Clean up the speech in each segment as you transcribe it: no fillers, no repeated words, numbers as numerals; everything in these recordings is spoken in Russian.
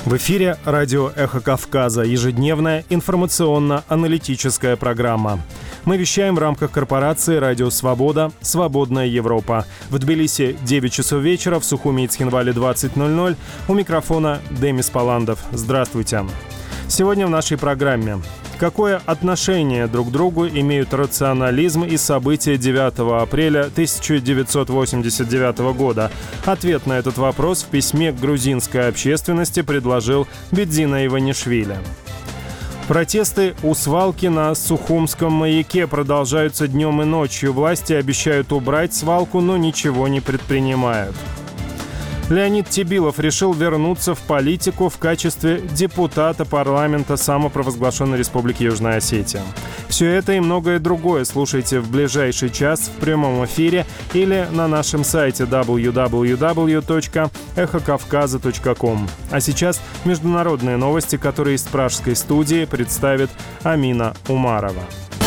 В эфире радио «Эхо Кавказа», ежедневная информационно-аналитическая программа. Мы вещаем в рамках корпорации «Радио Свобода. Свободная Европа». В Тбилиси 9 часов вечера, в Сухуми и Цхинвале 20:00. У микрофона Демис Паландов. Здравствуйте. Сегодня в нашей программе. Какое отношение друг к другу имеют рационализм и события 9 апреля 1989 года? Ответ на этот вопрос в письме к грузинской общественности предложил Бедзина Иванишвили. Протесты у свалки на Сухумском маяке продолжаются днем и ночью. Власти обещают убрать свалку, но ничего не предпринимают. Леонид Тебилов решил вернуться в политику в качестве депутата парламента самопровозглашенной Республики Южная Осетия. Все это и многое другое слушайте в ближайший час в прямом эфире или на нашем сайте www.эхокавказа.ком. А сейчас международные новости, которые из пражской студии представит Амина Умарова.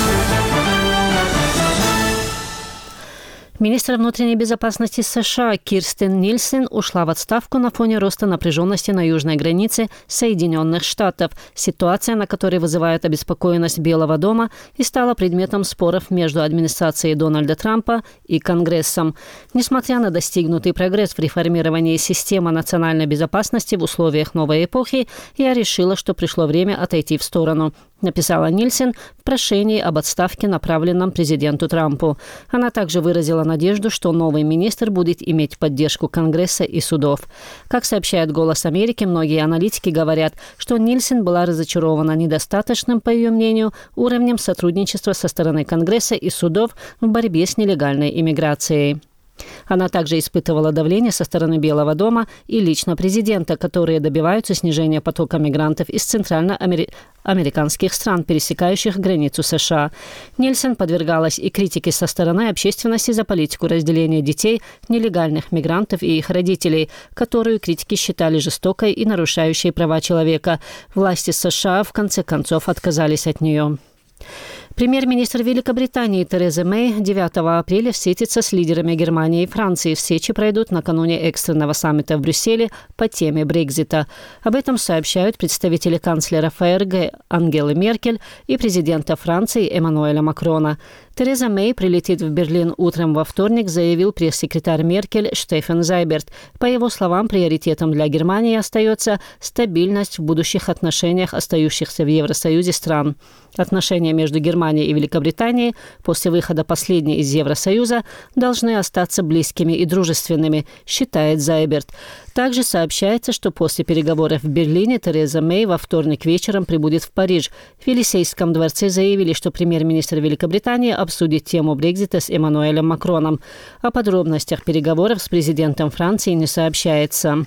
Министр внутренней безопасности США Кирстен Нильсен ушла в отставку на фоне роста напряженности на южной границе Соединенных Штатов, ситуация на которой вызывает обеспокоенность Белого дома и стала предметом споров между администрацией Дональда Трампа и Конгрессом. Несмотря на достигнутый прогресс в реформировании системы национальной безопасности в условиях новой эпохи, я решила, что пришло время отойти в сторону, написала Нильсен в прошении об отставке, направленном президенту Трампу. Она также выразила надежду, что новый министр будет иметь поддержку Конгресса и судов. Как сообщает «Голос Америки», многие аналитики говорят, что Нильсен была разочарована недостаточным, по ее мнению, уровнем сотрудничества со стороны Конгресса и судов в борьбе с нелегальной иммиграцией. Она также испытывала давление со стороны Белого дома и лично президента, которые добиваются снижения потока мигрантов из центральноамериканских стран, пересекающих границу США. Нильсен подвергалась и критике со стороны общественности за политику разделения детей, нелегальных мигрантов и их родителей, которую критики считали жестокой и нарушающей права человека. Власти США в конце концов отказались от нее. Премьер-министр Великобритании Тереза Мэй 9 апреля встретится с лидерами Германии и Франции. Встречи пройдут накануне экстренного саммита в Брюсселе по теме Брексита. Об этом сообщают представители канцлера ФРГ Ангелы Меркель и президента Франции Эммануэля Макрона. Тереза Мэй прилетит в Берлин утром во вторник, заявил пресс-секретарь Меркель Штефан Зайберт. По его словам, приоритетом для Германии остается стабильность в будущих отношениях остающихся в Евросоюзе стран. Отношения между Германией и Великобританией после выхода последней из Евросоюза должны остаться близкими и дружественными, считает Зайберт. Также сообщается, что после переговоров в Берлине Тереза Мэй во вторник вечером прибудет в Париж. В Елисейском дворце заявили, что премьер-министр Великобритании обсудит тему Брексита с Эммануэлем Макроном. О подробностях переговоров с президентом Франции не сообщается.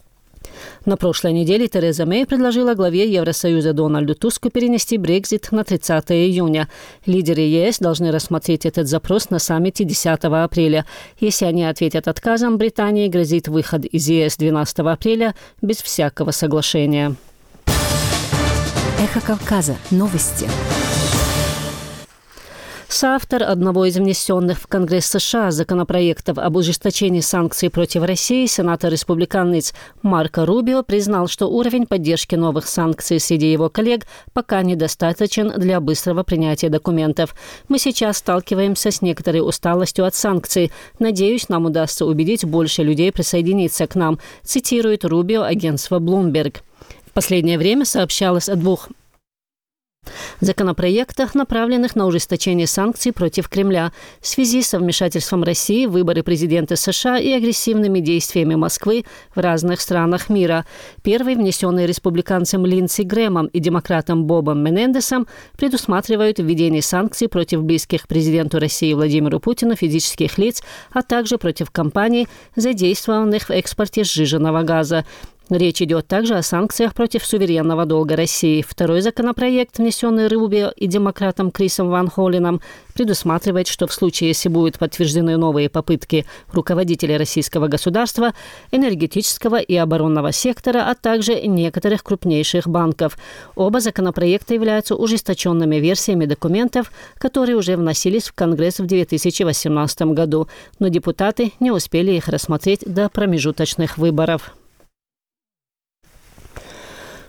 На прошлой неделе Тереза Мэй предложила главе Евросоюза Дональду Туску перенести Брексит на 30 июня. Лидеры ЕС должны рассмотреть этот запрос на саммите 10 апреля. Если они ответят отказом, Британии грозит выход из ЕС 12 апреля без всякого соглашения. Эхо Кавказа. Новости. Соавтор одного из внесенных в Конгресс США законопроектов об ужесточении санкций против России, сенатор-республиканец Марко Рубио признал, что уровень поддержки новых санкций среди его коллег пока недостаточен для быстрого принятия документов. «Мы сейчас сталкиваемся с некоторой усталостью от санкций. Надеюсь, нам удастся убедить больше людей присоединиться к нам», цитирует Рубио агентство Bloomberg. В последнее время сообщалось о двух законопроектах, направленных на ужесточение санкций против Кремля в связи со вмешательством России в выборы президента США и агрессивными действиями Москвы в разных странах мира. Первый, внесенный республиканцем Линдси Грэмом и демократом Бобом Менендесом, предусматривает введение санкций против близких президенту России Владимиру Путину физических лиц, а также против компаний, задействованных в экспорте сжиженного газа. Речь идет также о санкциях против суверенного долга России. Второй законопроект, внесенный Рубио и демократом Крисом Ван Холленом, предусматривает, что в случае, если будут подтверждены новые попытки руководителей российского государства, энергетического и оборонного сектора, а также некоторых крупнейших банков. Оба законопроекта являются ужесточенными версиями документов, которые уже вносились в Конгресс в 2018 году, но депутаты не успели их рассмотреть до промежуточных выборов.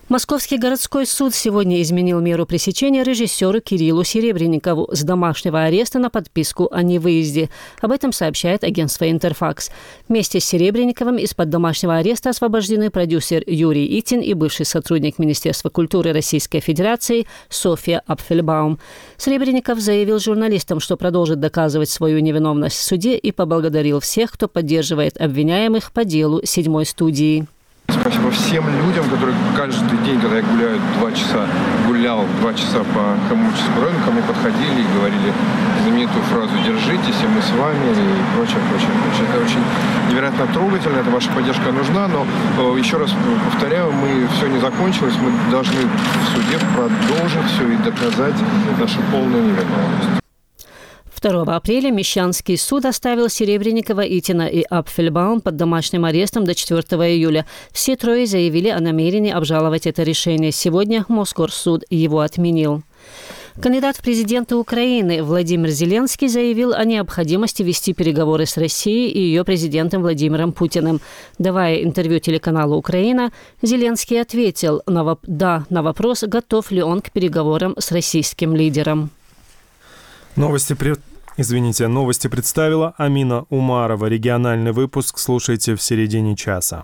Московский городской суд сегодня изменил меру пресечения режиссеру Кириллу Серебренникову с домашнего ареста на подписку о невыезде. Об этом сообщает агентство «Интерфакс». Вместе с Серебренниковым из-под домашнего ареста освобождены продюсер Юрий Итин и бывший сотрудник Министерства культуры Российской Федерации Софья Апфельбаум. Серебренников заявил журналистам, что продолжит доказывать свою невиновность в суде и поблагодарил всех, кто поддерживает обвиняемых по делу «Седьмой студии». Спасибо всем людям, которые каждый день, когда я гулял 2 часа по Коммуническому району, ко мне подходили и говорили знаменитую фразу «Держитесь, и мы с вами» и прочее. Это очень невероятно трогательно, эта ваша поддержка нужна, но еще раз повторяю, все не закончилось, мы должны в суде продолжить все и доказать нашу полную невиновность. 2 апреля Мещанский суд оставил Серебренникова, Итина и Апфельбаум под домашним арестом до 4 июля. Все трое заявили о намерении обжаловать это решение. Сегодня Мосгорсуд его отменил. Кандидат в президенты Украины Владимир Зеленский заявил о необходимости вести переговоры с Россией и ее президентом Владимиром Путиным. Давая интервью телеканалу «Украина», Зеленский ответил на вопрос, готов ли он к переговорам с российским лидером. Новости представила Амина Умарова. Региональный выпуск слушайте в середине часа.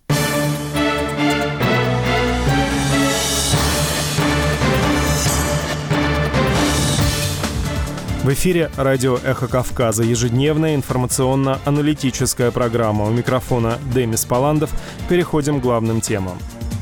В эфире радио «Эхо Кавказа». Ежедневная информационно-аналитическая программа. У микрофона Демис Паландов. Переходим к главным темам.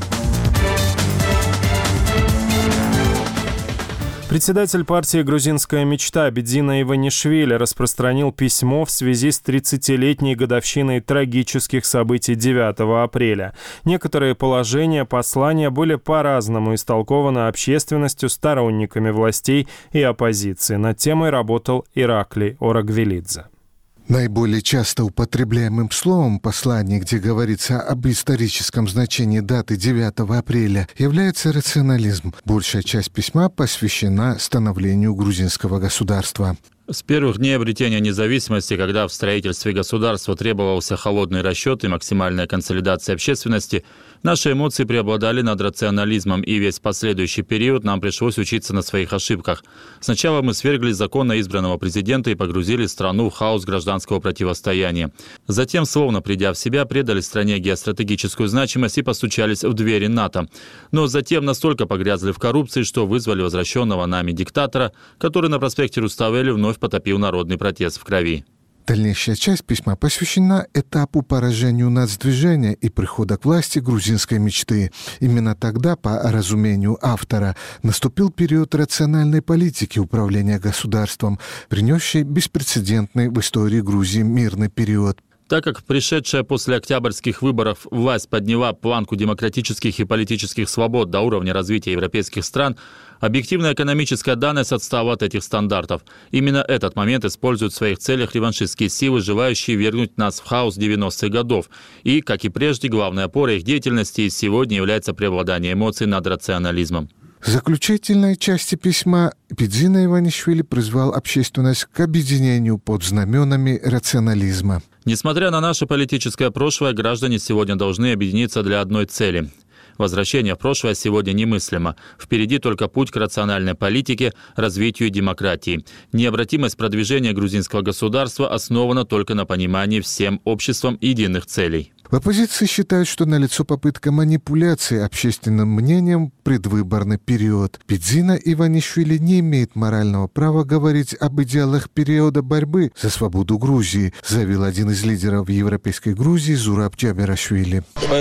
Председатель партии «Грузинская мечта» Бедзина Иванишвили распространил письмо в связи с 30-летней годовщиной трагических событий 9 апреля. Некоторые положения послания были по-разному истолкованы общественностью, сторонниками властей и оппозиции. Над темой работал Ираклий Орагвелидзе. Наиболее часто употребляемым словом послания, где говорится об историческом значении даты 9 апреля, является рационализм. Большая часть письма посвящена становлению грузинского государства. С первых дней обретения независимости, когда в строительстве государства требовался холодный расчет и максимальная консолидация общественности, наши эмоции преобладали над рационализмом, и весь последующий период нам пришлось учиться на своих ошибках. Сначала мы свергли законно избранного президента и погрузили страну в хаос гражданского противостояния. Затем, словно придя в себя, придали стране геостратегическую значимость и постучались в двери НАТО. Но затем настолько погрязли в коррупции, что вызвали возвращенного нами диктатора, который на проспекте Руставели вновь потопил народный протест в крови. Дальнейшая часть письма посвящена этапу поражению нацдвижения и прихода к власти грузинской мечты. Именно тогда, по разумению автора, наступил период рациональной политики управления государством, принесший беспрецедентный в истории Грузии мирный период. Так как пришедшая после октябрьских выборов власть подняла планку демократических и политических свобод до уровня развития европейских стран, объективная экономическая данность отстала от этих стандартов. Именно этот момент используют в своих целях реваншистские силы, желающие вергнуть нас в хаос 90-х годов. И, как и прежде, главной опорой их деятельности сегодня является преобладание эмоций над рационализмом. В заключительной части письма Бедзина Иванишвили призвал общественность к объединению под знаменами рационализма. Несмотря на наше политическое прошлое, граждане сегодня должны объединиться для одной цели. Возвращение в прошлое сегодня немыслимо. Впереди только путь к рациональной политике, развитию и демократии. Необратимость продвижения грузинского государства основана только на понимании всем обществом единых целей. В оппозиции считают, что налицо попытка манипуляции общественным мнением в предвыборный период. Бедзина Иванишвили не имеет морального права говорить об идеалах периода борьбы за свободу Грузии, заявил один из лидеров европейской Грузии Зураб Джаберашвили.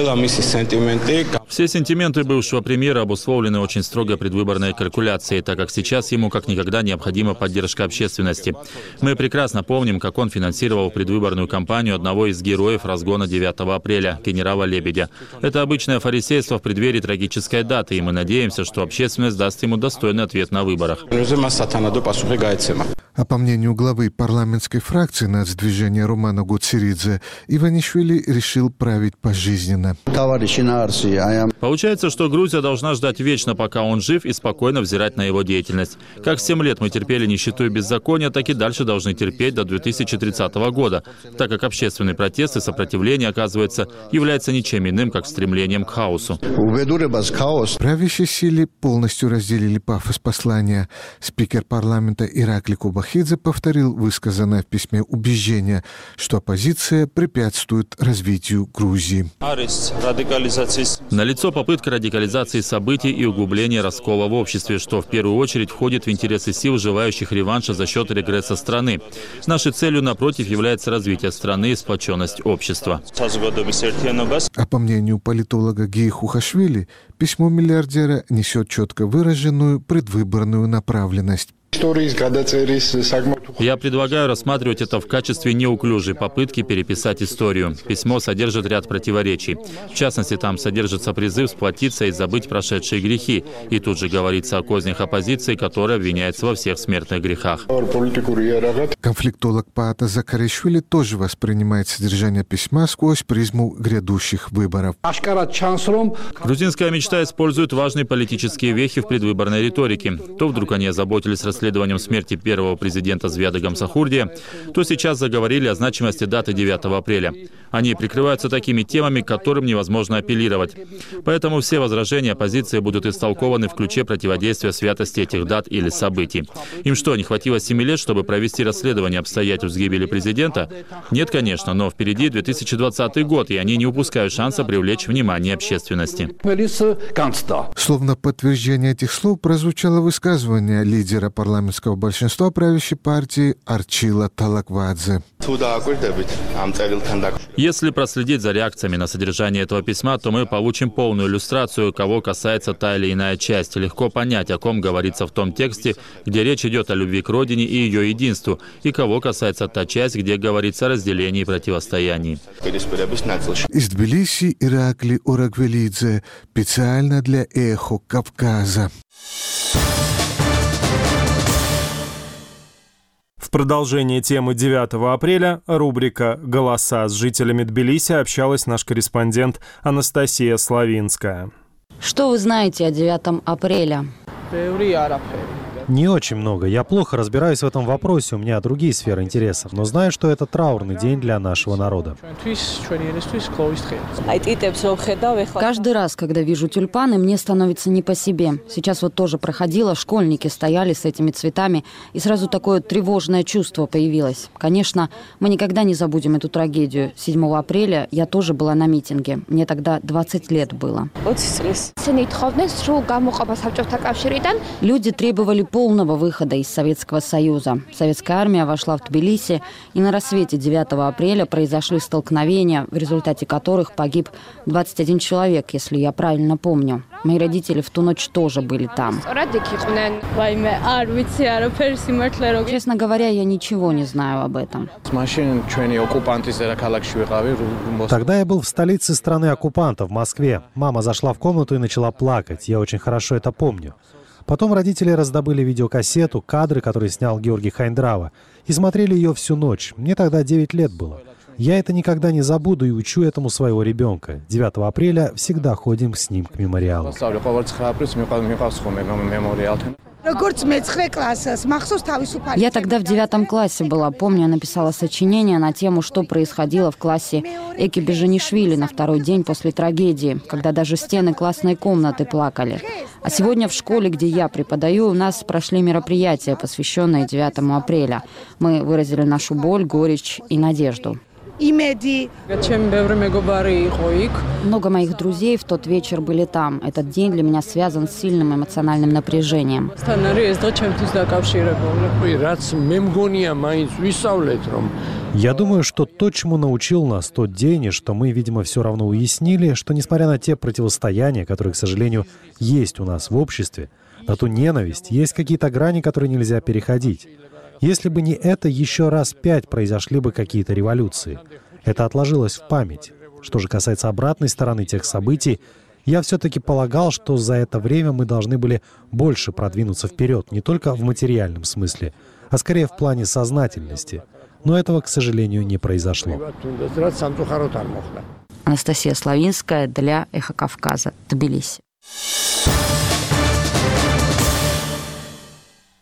Все сентименты бывшего премьера обусловлены очень строгой предвыборной калькуляцией, так как сейчас ему как никогда необходима поддержка общественности. Мы прекрасно помним, как он финансировал предвыборную кампанию одного из героев разгона 9 апреля, генерала Лебедя. Это обычное фарисейство в преддверии трагической даты, и мы надеемся, что общественность даст ему достойный ответ на выборах. А по мнению главы парламентской фракции нацдвижения Романа Гоцеридзе, Иванишвили решил править пожизненно. Получается, что Грузия должна ждать вечно, пока он жив, и спокойно взирать на его деятельность. Как 7 лет мы терпели нищету и беззаконие, так и дальше должны терпеть до 2030 года, так как общественный протест и сопротивление оказывает описывается, является ничем иным, как стремлением к хаосу. Правящие силы полностью разделили пафос послания. Спикер парламента Иракли Кубахидзе повторил высказанное в письме убеждение, что оппозиция препятствует развитию Грузии. Налицо попытка радикализации событий и углубления раскола в обществе, что в первую очередь входит в интересы сил, желающих реванша за счет регресса страны. Нашей целью, напротив, является развитие страны и сплоченность общества. А по мнению политолога Гии Хухашвили, письмо миллиардера несет четко выраженную предвыборную направленность. Я предлагаю рассматривать это в качестве неуклюжей попытки переписать историю. Письмо содержит ряд противоречий. В частности, там содержится призыв сплотиться и забыть прошедшие грехи. И тут же говорится о кознях оппозиции, которая обвиняется во всех смертных грехах. Конфликтолог Паата Закаришвили тоже воспринимает содержание письма сквозь призму грядущих выборов. Грузинская мечта использует важные политические вехи в предвыборной риторике. То вдруг они озаботились расследованием смерти первого президента Звяда Гамсахурдия, то сейчас заговорили о значимости даты 9 апреля. Они прикрываются такими темами, к которым невозможно апеллировать. Поэтому все возражения оппозиции будут истолкованы в ключе противодействия святости этих дат или событий. Им что, не хватило 7 лет, чтобы провести расследование обстоятельств гибели президента? Нет, конечно, но впереди 2020 год, и они не упускают шанса привлечь внимание общественности. Словно подтверждение этих слов прозвучало высказывание лидера парламентского большинства правящей партии Арчила Талаквадзе. Если проследить за реакциями на содержание этого письма, то мы получим полную иллюстрацию, кого касается та или иная часть. Легко понять, о ком говорится в том тексте, где речь идет о любви к родине и ее единству, и кого касается та часть, где говорится о разделении и противостоянии. Из Тбилиси Иракли Урагвелидзе специально для «Эхо Кавказа». В продолжение темы 9 апреля рубрика «Голоса» с жителями Тбилиси общалась наш корреспондент Анастасия Славинская. Что вы знаете о 9 апреля? Не очень много. Я плохо разбираюсь в этом вопросе, у меня другие сферы интересов, но знаю, что это траурный день для нашего народа. Каждый раз, когда вижу тюльпаны, мне становится не по себе. Сейчас вот тоже проходила, школьники стояли с этими цветами, и сразу такое тревожное чувство появилось. Конечно, мы никогда не забудем эту трагедию. 7 апреля я тоже была на митинге. Мне тогда 20 лет было. Люди требовали полного выхода из Советского Союза. Советская армия вошла в Тбилиси, и на рассвете 9 апреля произошли столкновения, в результате которых погиб 21 человек, если я правильно помню. Мои родители в ту ночь тоже были там. Честно говоря, я ничего не знаю об этом. Тогда я был в столице страны оккупанта, в Москве. Мама зашла в комнату и начала плакать. Я очень хорошо это помню. Потом родители раздобыли видеокассету, кадры, которые снял Георгий Хайндрава, и смотрели ее всю ночь. Мне тогда 9 лет было. Я это никогда не забуду и учу этому своего ребенка. 9 апреля всегда ходим с ним к мемориалу. Я тогда в 9 классе была. Помню, я написала сочинение на тему, что происходило в классе Эки Бежанишвили на второй день после трагедии, когда даже стены классной комнаты плакали. А сегодня в школе, где я преподаю, у нас прошли мероприятия, посвященные 9 апреля. Мы выразили нашу боль, горечь и надежду. Много моих друзей в тот вечер были там. Этот день для меня связан с сильным эмоциональным напряжением. Я думаю, что то, чему научил нас тот день, и что мы, видимо, все равно уяснили, что несмотря на те противостояния, которые, к сожалению, есть у нас в обществе, на ту ненависть, есть какие-то грани, которые нельзя переходить. Если бы не это, еще раз 5 произошли бы какие-то революции. Это отложилось в память. Что же касается обратной стороны тех событий, я все-таки полагал, что за это время мы должны были больше продвинуться вперед, не только в материальном смысле, а скорее в плане сознательности. Но этого, к сожалению, не произошло. Анастасия Славинская для «Эхо Кавказа», Тбилиси.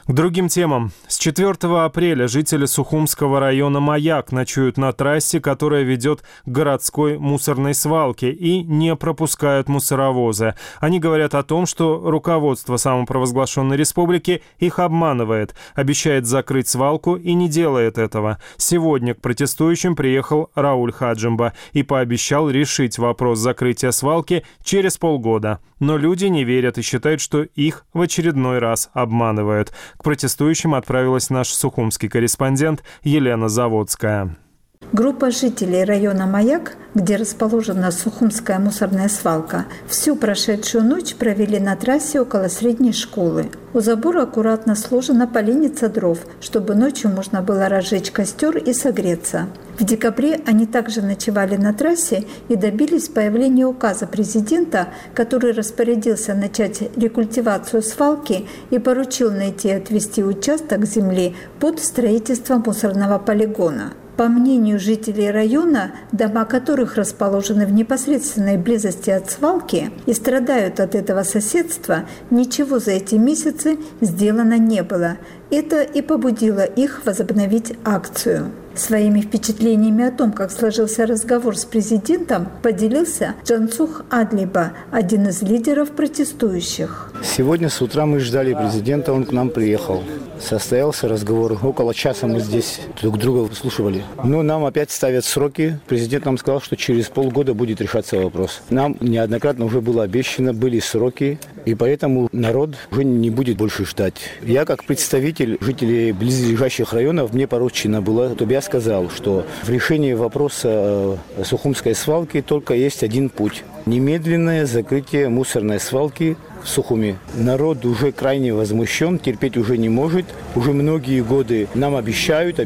К другим темам. С 4 апреля жители Сухумского района Маяк ночуют на трассе, которая ведет к городской мусорной свалке, и не пропускают мусоровозы. Они говорят о том, что руководство самопровозглашенной республики их обманывает, обещает закрыть свалку и не делает этого. Сегодня к протестующим приехал Рауль Хаджимба и пообещал решить вопрос закрытия свалки через полгода. Но люди не верят и считают, что их в очередной раз обманывают. К протестующим отправилась наш сухумский корреспондент Елена Заводская. Группа жителей района Маяк, где расположена Сухумская мусорная свалка, всю прошедшую ночь провели на трассе около средней школы. У забора аккуратно сложена поленница дров, чтобы ночью можно было разжечь костер и согреться. В декабре они также ночевали на трассе и добились появления указа президента, который распорядился начать рекультивацию свалки и поручил найти и отвести участок земли под строительство мусорного полигона. По мнению жителей района, дома которых расположены в непосредственной близости от свалки и страдают от этого соседства, ничего за эти месяцы сделано не было. Это и побудило их возобновить акцию. Своими впечатлениями о том, как сложился разговор с президентом, поделился Джансух Адлиба, один из лидеров протестующих. Сегодня с утра мы ждали президента, он к нам приехал. Состоялся разговор. Около часа мы здесь друг друга выслушивали. Но нам опять ставят сроки. Президент нам сказал, что через полгода будет решаться вопрос. Нам неоднократно уже было обещано, были сроки, и поэтому народ уже не будет больше ждать. Я как представитель жителей близлежащих районов, мне поручено было, чтобы я сказал, что в решении вопроса Сухумской свалки только есть один путь. Немедленное закрытие мусорной свалки в Сухуме. Народ уже крайне возмущен, терпеть уже не может. Уже многие годы нам обещают.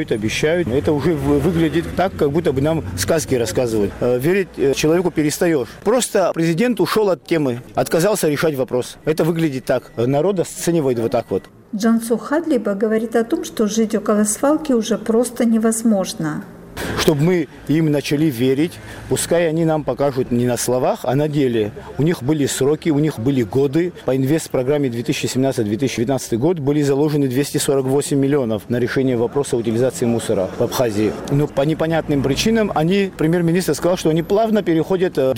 Это уже выглядит так, как будто бы нам сказки рассказывают. Верить человеку перестаешь. Просто президент ушел от темы, отказался решать вопрос. Это выглядит так. Народ оценивает вот так вот. Джансух Хадлиба говорит о том, что жить около свалки уже просто невозможно. Чтобы мы им начали верить, пускай они нам покажут не на словах, а на деле. У них были сроки, у них были годы. По инвестпрограмме 2017-2019 год были заложены 248 миллионов на решение вопроса утилизации мусора в Абхазии. Но по непонятным причинам премьер-министр сказал, что они плавно переходят в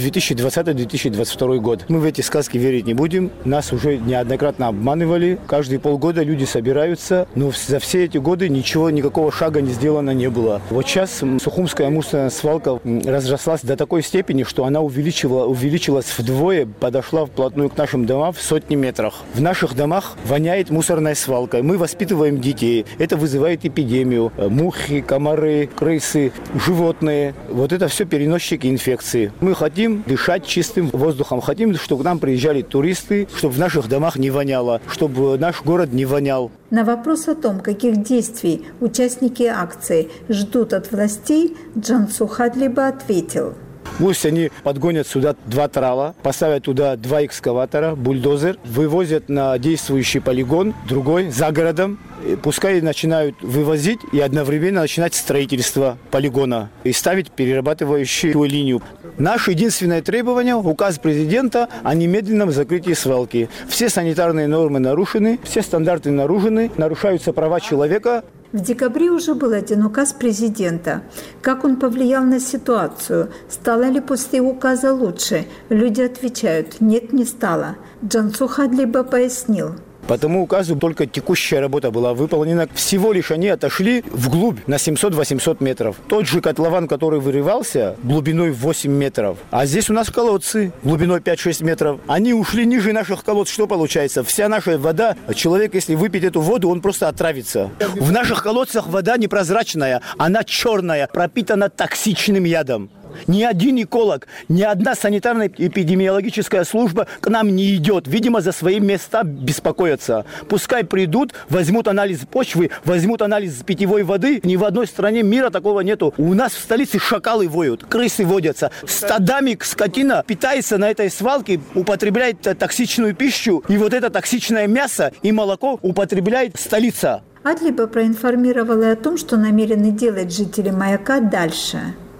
2020-2022 год. Мы в эти сказки верить не будем. Нас уже неоднократно обманывали. Каждые полгода люди собираются, но за все эти годы никакого шага не сделано не было. Вот сейчас Сухумская мусорная свалка разрослась до такой степени, что она увеличилась вдвое, подошла вплотную к нашим домам в сотни метрах. В наших домах воняет мусорной свалкой. Мы воспитываем детей. Это вызывает эпидемию. Мухи, комары, крысы, животные. Вот это все переносчики инфекции. Мы хотим дышать чистым воздухом. Хотим, чтобы к нам приезжали туристы, чтобы в наших домах не воняло, чтобы наш город не вонял. На вопрос о том, каких действий участники акции ждут от властей, Джансух Адлиба ответил. Пусть они подгонят сюда 2 трала, поставят туда 2 экскаватора, бульдозер, вывозят на действующий полигон, другой, за городом. Пускай начинают вывозить и одновременно начинать строительство полигона и ставить перерабатывающую линию. Наше единственное требование – указ президента о немедленном закрытии свалки. Все санитарные нормы нарушены, все стандарты нарушены, нарушаются права человека. В декабре уже был один указ президента. Как он повлиял на ситуацию? Стало ли после указа лучше? Люди отвечают: нет, не стало. Джансух Адлиба пояснил. По тому указу только текущая работа была выполнена. Всего лишь они отошли вглубь на 700-800 метров. Тот же котлован, который вырывался глубиной 8 метров. А здесь у нас колодцы глубиной 5-6 метров. Они ушли ниже наших колодц. Что получается? Вся наша вода, человек, если выпить эту воду, он просто отравится. В наших колодцах вода непрозрачная, она черная, пропитана токсичным ядом. Ни один эколог, ни одна санитарная эпидемиологическая служба к нам не идет. Видимо, за свои места беспокоятся. Пускай придут, возьмут анализ почвы, возьмут анализ питьевой воды. Ни в одной стране мира такого нету. У нас в столице шакалы воют, крысы водятся. Стадами скотина питается на этой свалке, употребляет токсичную пищу. И вот это токсичное мясо и молоко употребляет столица. Адлиба проинформировала о том, что намерены делать жители Маяка дальше.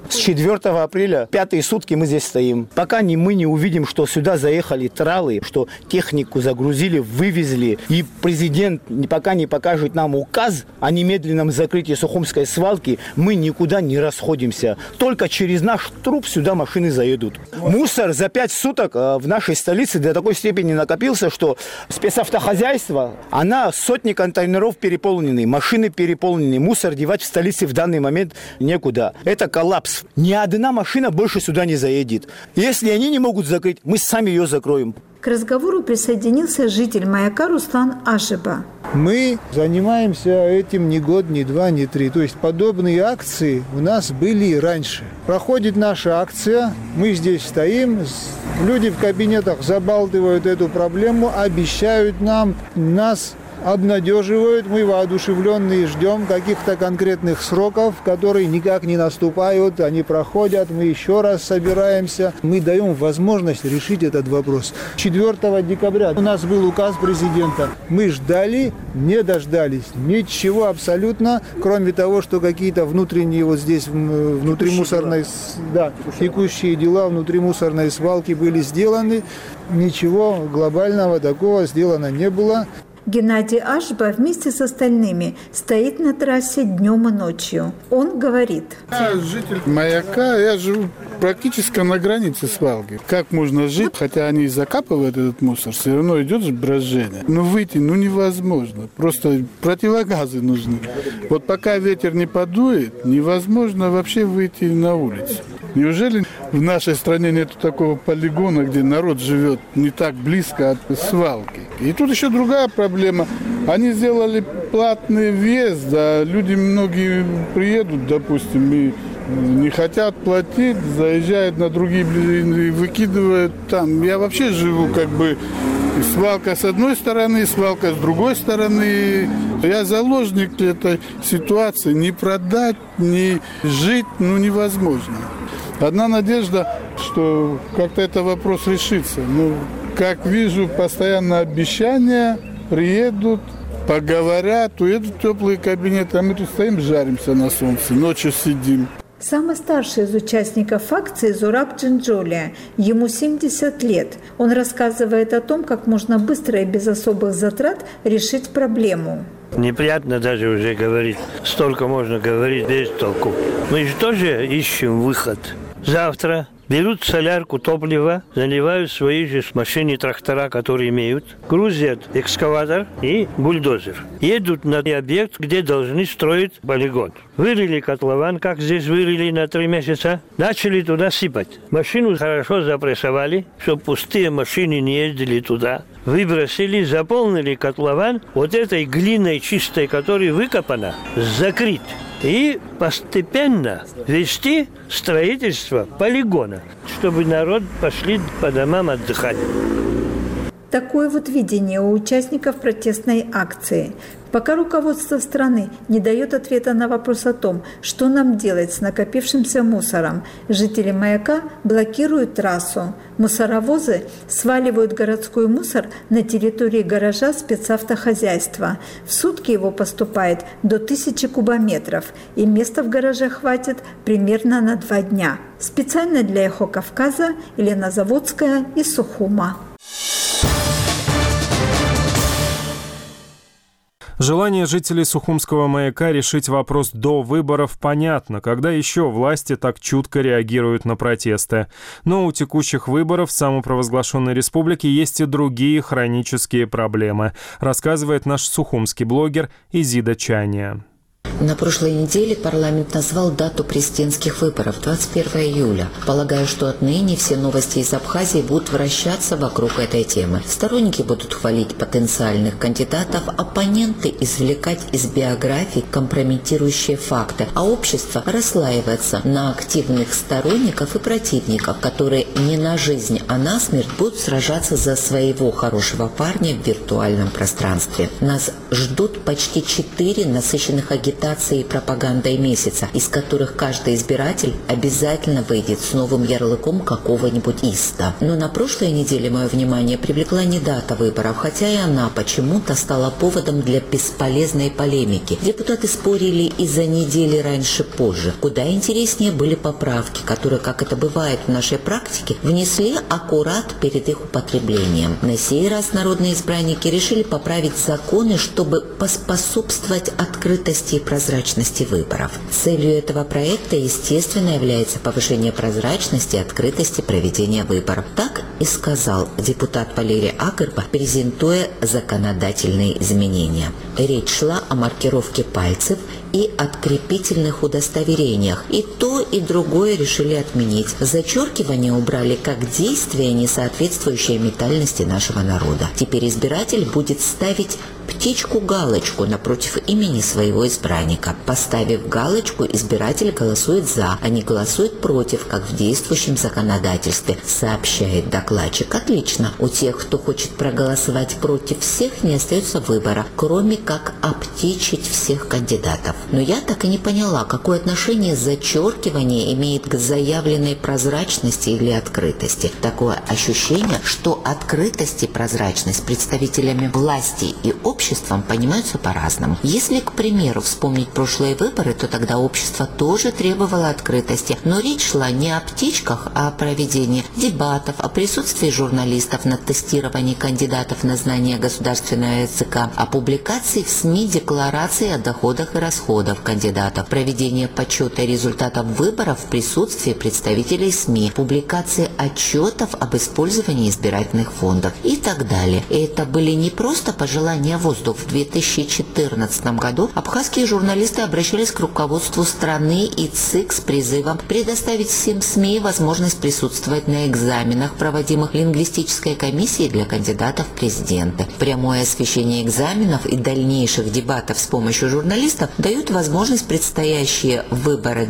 С 4 апреля, 5-е сутки мы здесь стоим. Пока мы не увидим, что сюда заехали тралы, что технику загрузили, вывезли, и президент пока не покажет нам указ о немедленном закрытии Сухумской свалки, мы никуда не расходимся. Только через наш труп сюда машины заедут. Мусор за 5 суток в нашей столице до такой степени накопился, что спецавтохозяйство, она сотни контейнеров переполнены, машины переполнены, мусор девать в столице в данный момент некуда. Это коллапс. Ни одна машина больше сюда не заедет. Если они не могут закрыть, мы сами ее закроем. К разговору присоединился житель Маяка Руслан Ашеба. Мы занимаемся этим не год, не два, не три. То есть подобные акции у нас были и раньше. Проходит наша акция, мы здесь стоим, люди в кабинетах забалтывают эту проблему, обещают нас обнадеживают, мы воодушевленные ждем каких-то конкретных сроков, которые никак не наступают, они проходят, мы еще раз собираемся, мы даем возможность решить этот вопрос. 4 декабря у нас был указ президента, мы ждали, не дождались, ничего абсолютно, кроме того, что какие-то внутренние вот здесь, внутримусорной, текущие дела внутри мусорной свалки были сделаны, ничего глобального такого сделано не было. Геннадий Ашба вместе с остальными стоит на трассе днем и ночью. Он говорит: я житель Маяка, я живу практически на границе свалки. Как можно жить, хотя они закапывают этот мусор, все равно идет же брожение. Но выйти невозможно, просто противогазы нужны. Вот пока ветер не подует, невозможно вообще выйти на улицу. Неужели в нашей стране нет такого полигона, где народ живет не так близко от свалки? И тут еще другая проблема. Они сделали платный въезд, а люди многие приедут, допустим, и не хотят платить, заезжают на другие и выкидывают там. Я вообще живу свалка с одной стороны, свалка с другой стороны. Я заложник этой ситуации. Не продать, не жить, невозможно. Одна надежда, что как-то этот вопрос решится. Как вижу, постоянно обещания, приедут, поговорят, уедут в теплые кабинеты, а мы тут стоим, жаримся на солнце, ночью сидим. Самый старший из участников акции Зураб Джинджолия. Ему 70 лет. Он рассказывает о том, как можно быстро и без особых затрат решить проблему. Неприятно даже уже говорить. Столько можно говорить без толку. Мы же тоже ищем выход. Завтра берут солярку, топливо, заливают свои же машины, трактора, которые имеют, грузят экскаватор и бульдозер. Едут на объект, где должны строить полигон. Вырыли котлован, как здесь вырыли на 3 месяца, начали туда сыпать. Машину хорошо запрессовали, чтобы пустые машины не ездили туда. Выбросили, заполнили котлован вот этой глиной чистой, которая выкопана, закрыть. И постепенно вести строительство полигона, чтобы народ пошли по домам отдыхать. Такое вот видение у участников протестной акции. Пока руководство страны не дает ответа на вопрос о том, что нам делать с накопившимся мусором, жители Маяка блокируют трассу. Мусоровозы сваливают городской мусор на территории гаража спецавтохозяйства. В сутки его поступает до 1000 кубометров, и места в гараже хватит примерно на 2 дня. Специально для «Эхо Кавказа» Елена Заводская из Сухума. Желание жителей Сухумского Маяка решить вопрос до выборов понятно, когда еще власти так чутко реагируют на протесты. Но у текущих выборов в самопровозглашенной республике есть и другие хронические проблемы, рассказывает наш сухумский блогер Изида Чания. На прошлой неделе парламент назвал дату президентских выборов – 21 июля. Полагаю, что отныне все новости из Абхазии будут вращаться вокруг этой темы. Сторонники будут хвалить потенциальных кандидатов, оппоненты извлекать из биографий компрометирующие факты, а общество расслаивается на активных сторонников и противников, которые не на жизнь, а на смерть будут сражаться за своего хорошего парня в виртуальном пространстве. Нас ждут почти 4 насыщенных агитации агитацией и пропагандой месяца, из которых каждый избиратель обязательно выйдет с новым ярлыком какого-нибудь иста. Но на прошлой неделе мое внимание привлекла не дата выборов, хотя и она почему-то стала поводом для бесполезной полемики. Депутаты спорили из-за недели раньше-позже. Куда интереснее были поправки, которые, как это бывает в нашей практике, внесли аккурат перед их употреблением. На сей раз народные избранники решили поправить законы, чтобы поспособствовать открытости и прозрачности выборов. Целью этого проекта, естественно, является повышение прозрачности и открытости проведения выборов. Так и сказал депутат Валерий Агырба, презентуя законодательные изменения. Речь шла о маркировке пальцев и открепительных удостоверениях. И то, и другое решили отменить. Зачеркивание убрали как действие, не соответствующее ментальности нашего народа. Теперь избиратель будет ставить птичку-галочку напротив имени своего избранника. Поставив галочку, избиратель голосует «за», а не голосует «против», как в действующем законодательстве, сообщает докладчик. Отлично. У тех, кто хочет проголосовать против всех, не остается выбора, кроме как обтичить всех кандидатов. Но я так и не поняла, какое отношение зачеркивание имеет к заявленной прозрачности или открытости. Такое ощущение, что открытость и прозрачность представителями власти и обществом понимаются по-разному. Если, к примеру, вспомнить прошлые выборы, то тогда общество тоже требовало открытости. Но речь шла не о птичках, а о проведении дебатов, о присутствии журналистов на тестировании кандидатов на знание государственного языка, о публикации в СМИ деклараций о доходах и расходах кандидатов, проведение подсчета результатов выборов в присутствии представителей СМИ, публикации отчетов об использовании избирательных фондов и так далее. И это были не просто пожелания воздух. В 2014 году абхазские журналисты обращались к руководству страны и ЦИК с призывом предоставить всем СМИ возможность присутствовать на экзаменах, проводимых лингвистической комиссией для кандидатов в президенты. Прямое освещение экзаменов и дальнейших дебатов с помощью журналистов дают возможность предстоящие выборы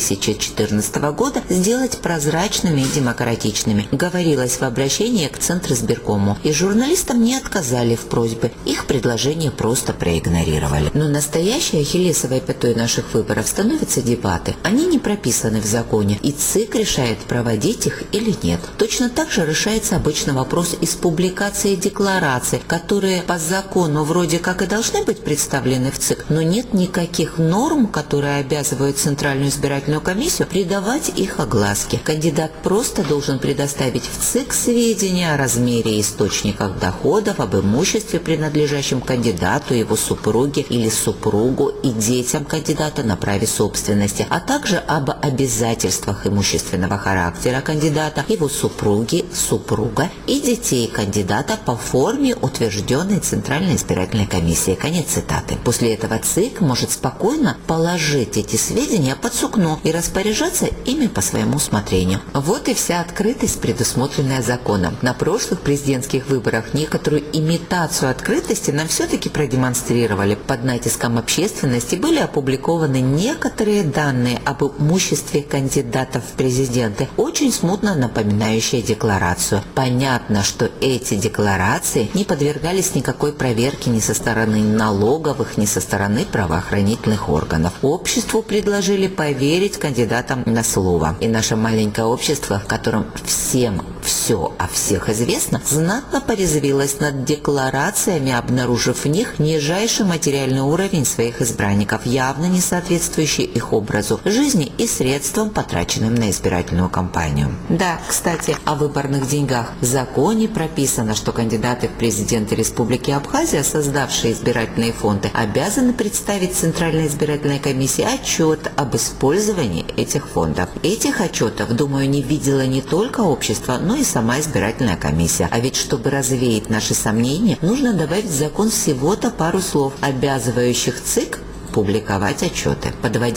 2014 года сделать прозрачными и демократичными, говорилось в обращении к Центризбиркому. И журналистам не отказали в просьбе. Их предложение просто проигнорировали. Но настоящей ахиллесовой пятой наших выборов становятся дебаты. Они не прописаны в законе, и ЦИК решает, проводить их или нет. Точно так же решается обычно вопрос из публикации деклараций, которые по закону вроде как и должны быть представлены в ЦИК, но нет никаких норм, которые обязывают Центральную избирательную комиссию придавать их огласке. Кандидат просто должен предоставить в ЦИК сведения о размере и источниках доходов, об имуществе, принадлежащем кандидату, его супруге или супругу и детям кандидата на праве собственности, а также об обязательствах имущественного характера кандидата, его супруги, супруга и детей кандидата по форме, утвержденной Центральной избирательной комиссией. Конец цитаты. После этого ЦИК может спокойно положить эти сведения под сукно и распоряжаться ими по своему усмотрению. Вот и вся открытость, предусмотренная законом. На прошлых президентских выборах некоторую имитацию открытости нам все-таки продемонстрировали. Под натиском общественности были опубликованы некоторые данные об имуществе кандидатов в президенты, очень смутно напоминающие декларацию. Понятно, что эти декларации не подвергались никакой проверке ни со стороны налоговых, ни со стороны правоохранительных органов. Обществу предложили поверить кандидатам на слово. И наше маленькое общество, в котором всем все о всех известно, знатно порезвилось над декларациями, обнаружив в них нижайший материальный уровень своих избранников, явно не соответствующий их образу жизни и средствам, потраченным на избирательную кампанию. Да, кстати, о выборных деньгах. В законе прописано, что кандидаты в президенты Республики Абхазия, создавшие избирательные фонды, обязаны представить Центральной избирательной комиссии отчет об использовании этих фондов. Этих отчетов, думаю, не видела не только общество, но и сама избирательная комиссия. А ведь, чтобы развеять наши сомнения, нужно добавить в закон всего-то пару слов, обязывающих ЦИК публиковать отчеты. Подводя итог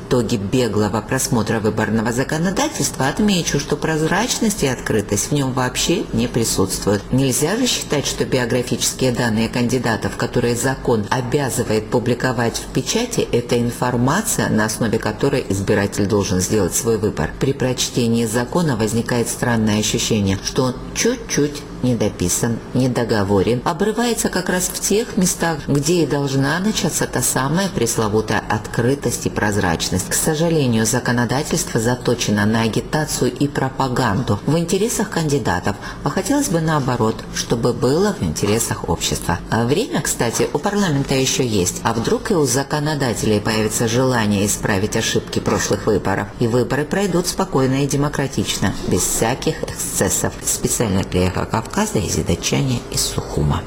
итоги беглого просмотра выборного законодательства, отмечу, что прозрачность и открытость в нем вообще не присутствуют. Нельзя же считать, что биографические данные кандидатов, которые закон обязывает публиковать в печати, это информация, на основе которой избиратель должен сделать свой выбор. При прочтении закона возникает странное ощущение, что он чуть-чуть недописан, недоговорен, обрывается как раз в тех местах, где и должна начаться та самая пресловутая открытость и прозрачность. К сожалению, законодательство заточено на агитацию и пропаганду в интересах кандидатов, а хотелось бы наоборот, чтобы было в интересах общества. А время, кстати, у парламента еще есть, а вдруг и у законодателей появится желание исправить ошибки прошлых выборов, и выборы пройдут спокойно и демократично, без всяких эксцессов. Специально для Эхо Кавказа из Датчане из Сухума.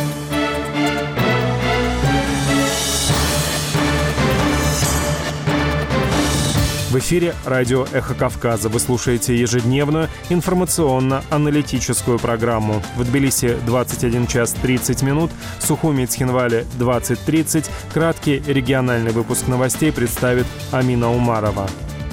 В эфире радио «Эхо Кавказа». Вы слушаете ежедневную информационно-аналитическую программу. В Тбилиси 21 час 30 минут, в Сухуми и Цхинвале 20:30. Краткий региональный выпуск новостей представит Амина Умарова.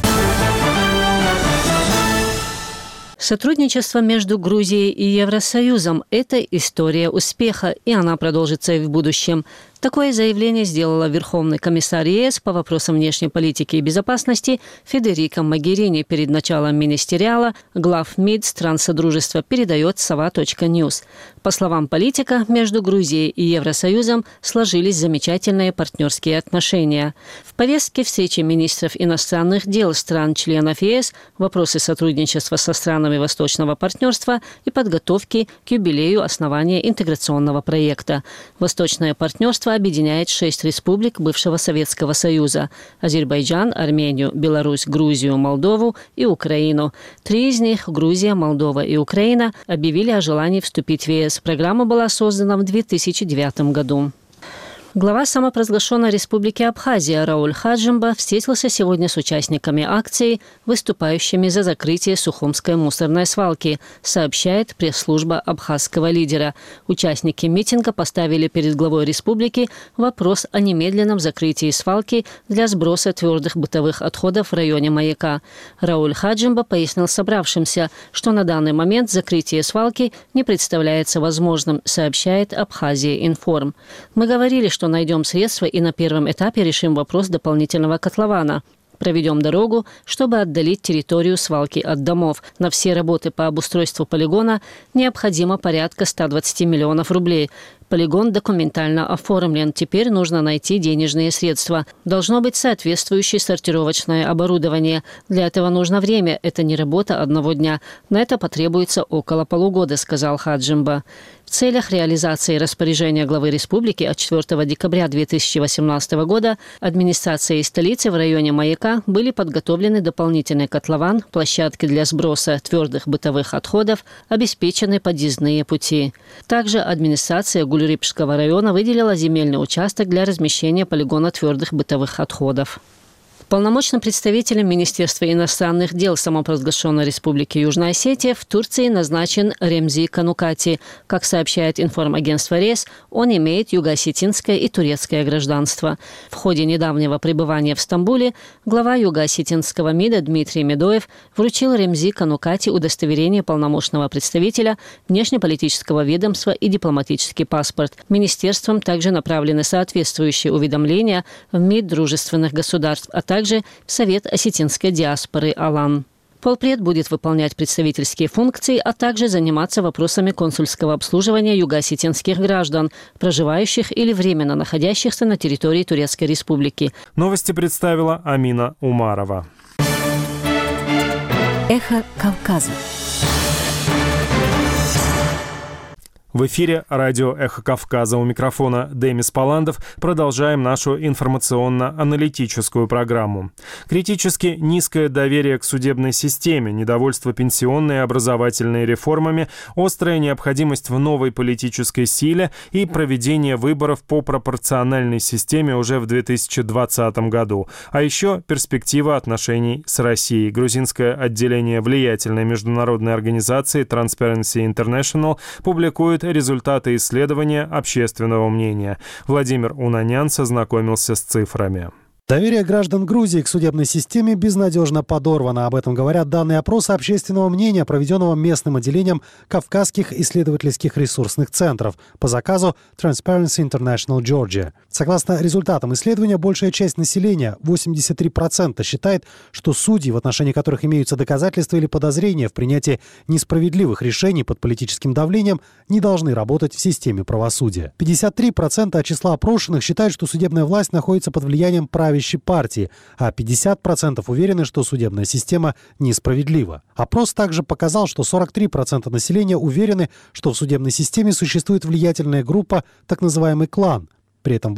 Сотрудничество между Грузией и Евросоюзом – это история успеха, и она продолжится и в будущем. Такое заявление сделала Верховный комиссар ЕС по вопросам внешней политики и безопасности Федерика Могерини перед началом министериала глав МИД стран Содружества, передает Сова.Ньюс. По словам политика, между Грузией и Евросоюзом сложились замечательные партнерские отношения. В повестке встречи министров иностранных дел стран-членов ЕС вопросы сотрудничества со странами Восточного партнерства и подготовки к юбилею основания интеграционного проекта. Восточное партнерство объединяет 6 республик бывшего Советского Союза – Азербайджан, Армению, Беларусь, Грузию, Молдову и Украину. 3 из них – Грузия, Молдова и Украина – объявили о желании вступить в ЕС. Программа была создана в 2009 году. Глава самопровозглашенной республики Абхазия Рауль Хаджимба встретился сегодня с участниками акции, выступающими за закрытие Сухумской мусорной свалки, сообщает пресс-служба абхазского лидера. Участники митинга поставили перед главой республики вопрос о немедленном закрытии свалки для сброса твердых бытовых отходов в районе Маяка. Рауль Хаджимба пояснил собравшимся, что на данный момент закрытие свалки не представляется возможным, сообщает Абхазия Информ. Мы говорили, что найдем средства и на первом этапе решим вопрос дополнительного котлована. Проведем дорогу, чтобы отдалить территорию свалки от домов. На все работы по обустройству полигона необходимо порядка 120 миллионов рублей. Полигон документально оформлен. Теперь нужно найти денежные средства. Должно быть соответствующее сортировочное оборудование. Для этого нужно время. Это не работа одного дня. На это потребуется около полугода, сказал Хаджимба. В целях реализации распоряжения главы республики от 4 декабря 2018 года администрацией столицы в районе Маяка были подготовлены дополнительный котлован, площадки для сброса твердых бытовых отходов, обеспечены подъездные пути. Также администрация Гульрипшского района выделила земельный участок для размещения полигона твердых бытовых отходов. Полномочным представителем Министерства иностранных дел самопровозглашенной Республики Южная Осетия в Турции назначен Ремзи Канукати. Как сообщает информагентство РЕС, он имеет юго-осетинское и турецкое гражданство. В ходе недавнего пребывания в Стамбуле глава юго-осетинского МИДа Дмитрий Медоев вручил Ремзи Канукати удостоверение полномочного представителя, внешнеполитического ведомства и дипломатический паспорт. Министерством также направлены соответствующие уведомления в МИД дружественных государств, а также в Совет осетинской диаспоры «Алан». Полпред будет выполнять представительские функции, а также заниматься вопросами консульского обслуживания юго-осетинских граждан, проживающих или временно находящихся на территории Турецкой Республики. Новости представила Амина Умарова. Эхо Кавказа. В эфире радио «Эхо Кавказа». У микрофона Демис Паландов. Продолжаем нашу информационно-аналитическую программу. Критически низкое доверие к судебной системе, недовольство пенсионной и образовательной реформами, острая необходимость в новой политической силе и проведение выборов по пропорциональной системе уже в 2020 году. А еще перспектива отношений с Россией. Грузинское отделение влиятельной международной организации Transparency International публикует результаты исследования общественного мнения. Владимир Унанян сознакомился с цифрами. Доверие граждан Грузии к судебной системе безнадежно подорвано. Об этом говорят данные опроса общественного мнения, проведенного местным отделением Кавказских исследовательских ресурсных центров по заказу Transparency International Georgia. Согласно результатам исследования, большая часть населения, 83%, считает, что судьи, в отношении которых имеются доказательства или подозрения в принятии несправедливых решений под политическим давлением, не должны работать в системе правосудия. 53% от числа опрошенных считают, что судебная власть находится под влиянием правящей партии, а 50% уверены, что судебная система несправедлива. Опрос также показал, что 43% населения уверены, что в судебной системе существует влиятельная группа, так называемый клан. При этом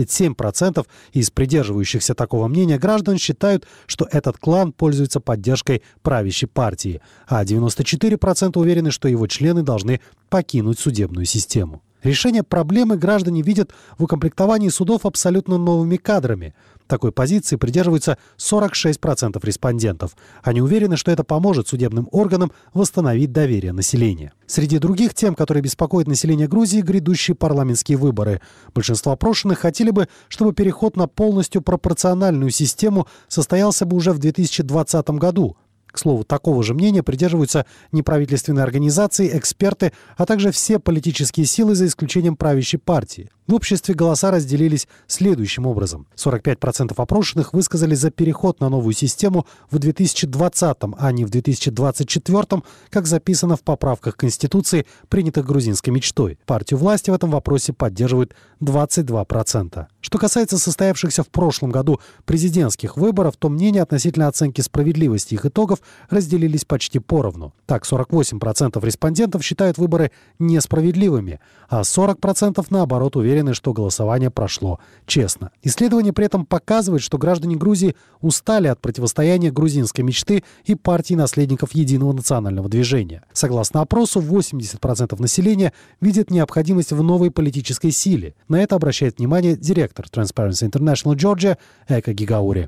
87% из придерживающихся такого мнения граждан считают, что этот клан пользуется поддержкой правящей партии, а 94% уверены, что его члены должны покинуть судебную систему. Решение проблемы граждане видят в укомплектовании судов абсолютно новыми кадрами. Такой позиции придерживаются 46% респондентов. Они уверены, что это поможет судебным органам восстановить доверие населения. Среди других тем, которые беспокоят население Грузии, грядущие парламентские выборы. Большинство опрошенных хотели бы, чтобы переход на полностью пропорциональную систему состоялся бы уже в 2020 году. К слову, такого же мнения придерживаются неправительственные организации, эксперты, а также все политические силы, за исключением правящей партии. В обществе голоса разделились следующим образом. 45% опрошенных высказали за переход на новую систему в 2020, а не в 2024, как записано в поправках Конституции, принятых грузинской мечтой. Партию власти в этом вопросе поддерживают 22%. Что касается состоявшихся в прошлом году президентских выборов, то мнения относительно оценки справедливости их итогов разделились почти поровну. Так, 48% респондентов считают выборы несправедливыми, а 40% наоборот уверены, что голосование прошло честно. Исследование при этом показывает, что граждане Грузии устали от противостояния грузинской мечты и партии наследников Единого национального движения. Согласно опросу, 80% населения видит необходимость в новой политической силе. На это обращает внимание директор Transparency International Georgia Эка Гигаури.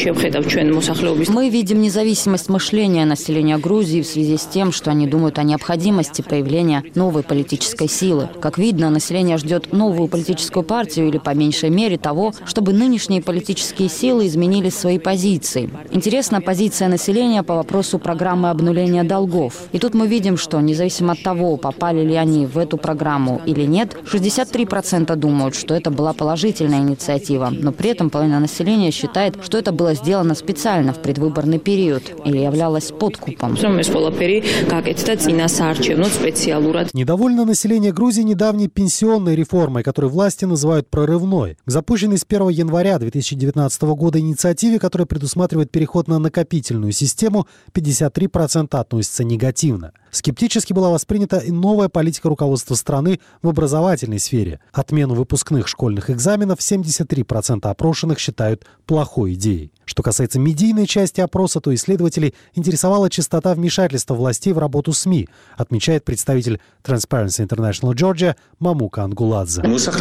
Мы видим независимость мышления населения Грузии в связи с тем, что они думают о необходимости появления новой политической силы. Как видно, население ждет новую политическую партию или, по меньшей мере, того, чтобы нынешние политические силы изменили свои позиции. Интересна позиция населения по вопросу программы обнуления долгов. И тут мы видим, что независимо от того, попали ли они в эту программу или нет, 63% думают, что это была положительная инициатива, но при этом половина населения считает, что это было сделано специально в предвыборный период или являлось подкупом. Недовольно население Грузии недавней пенсионной реформой, которую власти называют прорывной. К запущенной с 1 января 2019 года инициативе, которая предусматривает переход на накопительную систему, 53% относятся негативно. Скептически была воспринята и новая политика руководства страны в образовательной сфере. Отмену выпускных школьных экзаменов 73% опрошенных считают плохой идеей. Что касается медийной части опроса, то исследователей интересовала частота вмешательства властей в работу СМИ, отмечает представитель Transparency International Georgia Мамука Ангуладзе.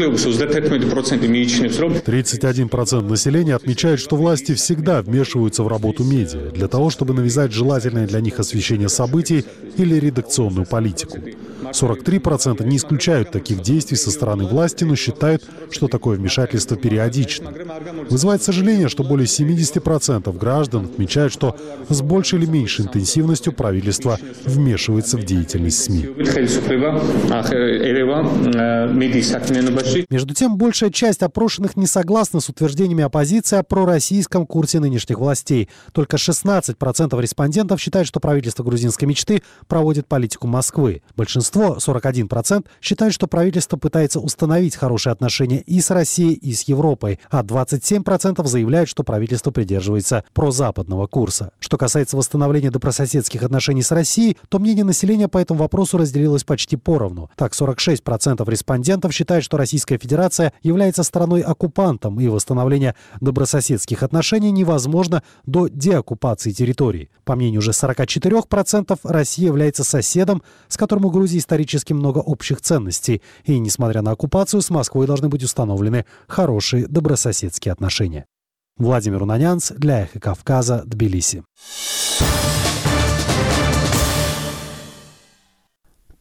31% населения отмечает, что власти всегда вмешиваются в работу медиа для того, чтобы навязать желательное для них освещение событий или редакционную политику. 43% не исключают таких действий со стороны власти, но считают, что такое вмешательство периодично. Вызывает сожаление, что более 70% граждан отмечают, что с большей или меньшей интенсивностью правительство вмешивается в деятельность СМИ. Между тем, большая часть опрошенных не согласна с утверждениями оппозиции о пророссийском курсе нынешних властей. Только 16% респондентов считают, что правительство грузинской мечты проводит политику Москвы. Большинство, 41%, считают, что правительство пытается установить хорошие отношения и с Россией, и с Европой, а 27% заявляют, что правительство придерживается прозападного курса. Что касается восстановления добрососедских отношений с Россией, то мнение населения по этому вопросу разделилось почти поровну. Так, 46% респондентов считают, что Российская Федерация является страной-оккупантом, и восстановление добрососедских отношений невозможно до деоккупации территорий. По мнению уже 44%, Россия является соседом, с которым у Грузии исторически много общих ценностей, и, несмотря на оккупацию, с Москвой должны быть установлены хорошие добрососедские отношения. Владимир Унанянц для Эхо Кавказа, Тбилиси.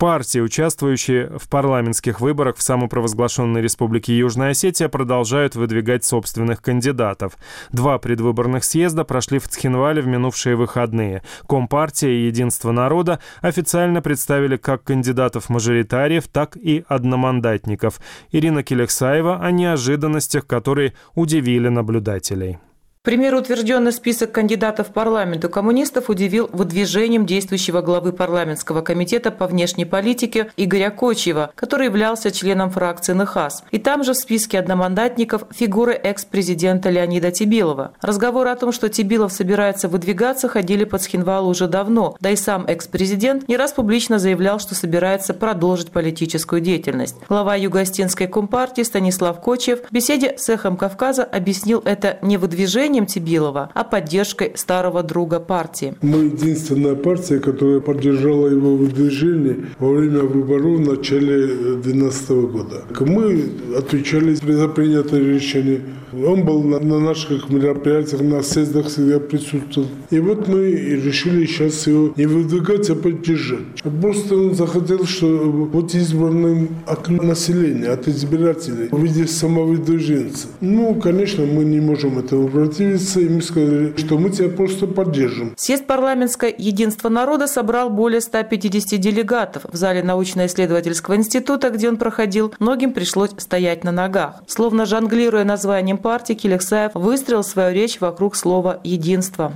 Партии, участвующие в парламентских выборах в самопровозглашенной Республике Южная Осетия, продолжают выдвигать собственных кандидатов. 2 предвыборных съезда прошли в Цхинвале в минувшие выходные. Компартия и Единство народа официально представили как кандидатов-мажоритариев, так и одномандатников. Ирина Келексаева о неожиданностях, которые удивили наблюдателей. К примеру, утвержденный список кандидатов в парламент у коммунистов удивил выдвижением действующего главы парламентского комитета по внешней политике Игоря Кочьева, который являлся членом фракции НХАС. И там же в списке одномандатников фигуры экс-президента Леонида Тебилова. Разговоры о том, что Тебилов собирается выдвигаться, ходили по Цхинвалу уже давно, да и сам экс-президент не раз публично заявлял, что собирается продолжить политическую деятельность. Глава Юго-Осетинской компартии Станислав Кочьев в беседе с «Эхом Кавказа» объяснил это не выдвижением Тебилова, а поддержкой старого друга партии. Мы единственная партия, которая поддержала его выдвижение во время выборов в начале 2012 года. Мы отвечали за принятое решение. Он был на наших мероприятиях, на съездах всегда присутствовал. И вот мы решили сейчас его не выдвигать, а поддержать. Просто он захотел, что вот избранным от населения, от избирателей, в виде самовыдвиженца. Конечно, мы не можем этому противиться, и мы сказали, что мы тебя просто поддержим. Съезд парламентское единство народа собрал более 150 делегатов. В зале научно-исследовательского института, где он проходил, многим пришлось стоять на ногах. Словно жонглируя названием партии, Келексаев выстроил свою речь вокруг слова «единство».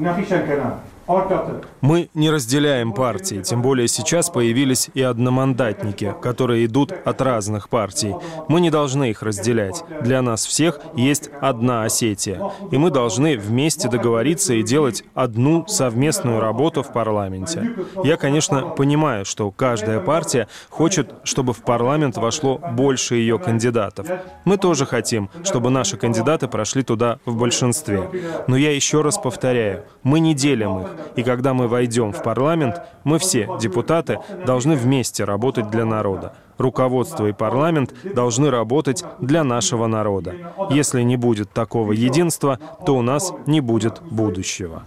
Мы не разделяем партии, тем более сейчас появились и одномандатники, которые идут от разных партий. Мы не должны их разделять. Для нас всех есть одна Осетия. И мы должны вместе договориться и делать одну совместную работу в парламенте. Я, конечно, понимаю, что каждая партия хочет, чтобы в парламент вошло больше ее кандидатов. Мы тоже хотим, чтобы наши кандидаты прошли туда в большинстве. Но я еще раз повторяю, мы не делим их. И когда мы войдем в парламент, мы все, депутаты, должны вместе работать для народа. Руководство и парламент должны работать для нашего народа. Если не будет такого единства, то у нас не будет будущего.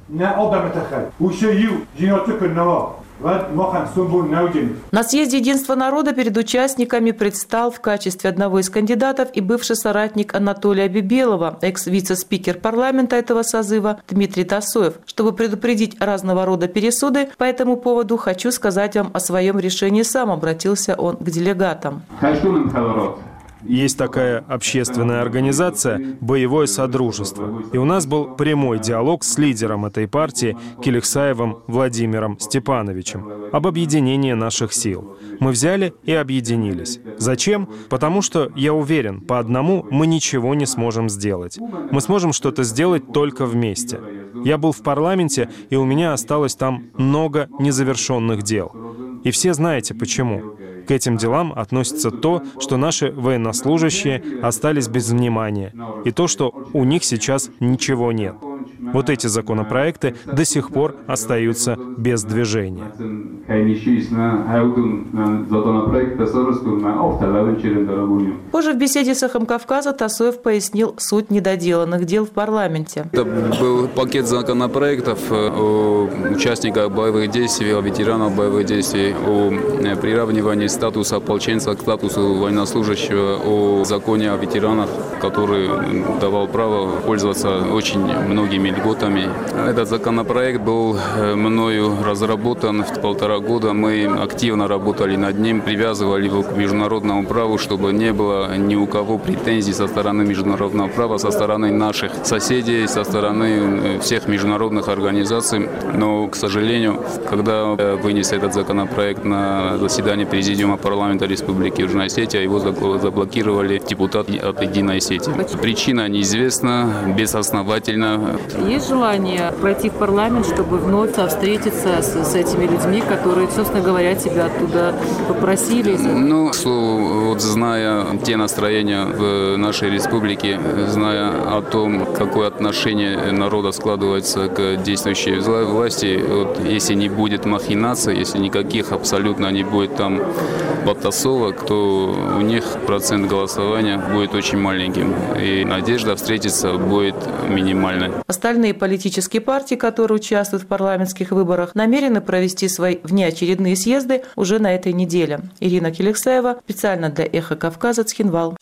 На съезде единства народа перед участниками предстал в качестве одного из кандидатов и бывший соратник Анатолия Бибелова, экс-вице-спикер парламента этого созыва Дмитрий Тасоев. Чтобы предупредить разного рода пересуды по этому поводу, хочу сказать вам о своем решении сам, обратился он к делегатам. Есть такая общественная организация «Боевое содружество». И у нас был прямой диалог с лидером этой партии Келексаевым Владимиром Степановичем об объединении наших сил. Мы взяли и объединились. Зачем? Потому что, я уверен, по одному мы ничего не сможем сделать. Мы сможем что-то сделать только вместе. Я был в парламенте, и у меня осталось там много незавершенных дел. И все знаете почему. К этим делам относится то, что наши военнослужащие остались без внимания, и то, что у них сейчас ничего нет. Вот эти законопроекты до сих пор остаются без движения. Позже в беседе с «Эхом Кавказа» Тасоев пояснил суть недоделанных дел в парламенте. Это был пакет законопроектов о участниках боевых действий, о ветеранах боевых действий, о приравнивании статуса ополченца к статусу военнослужащего, о законе о ветеранах, который давал право пользоваться очень многими льготами. Этот законопроект был мною разработан в 1,5 года. Мы активно работали над ним, привязывали его к международному праву, чтобы не было ни у кого претензий со стороны международного права, со стороны наших соседей, со стороны всех международных организаций. Но, к сожалению, когда вынес этот законопроект на заседание Президиума парламента Республики Южная Осетия, его заблокировали депутаты от Единой Осетии. Причина неизвестна, безосновательна. Есть желание пройти в парламент, чтобы вновь встретиться с этими людьми, которые, собственно говоря, тебя оттуда попросили? Ну, к слову, вот зная те настроения в нашей республике, зная о том, какое отношение народа складывается к действующей власти, вот, если не будет махинаций, если никаких абсолютно не будет там подтасовок, то у них процент голосования будет очень маленьким. И надежда встретиться будет минимальной. Остальные политические партии, которые участвуют в парламентских выборах, намерены провести свои внеочередные съезды уже на этой неделе. Ирина Келексаева, специально для «Эхо Кавказа», Цхинвал.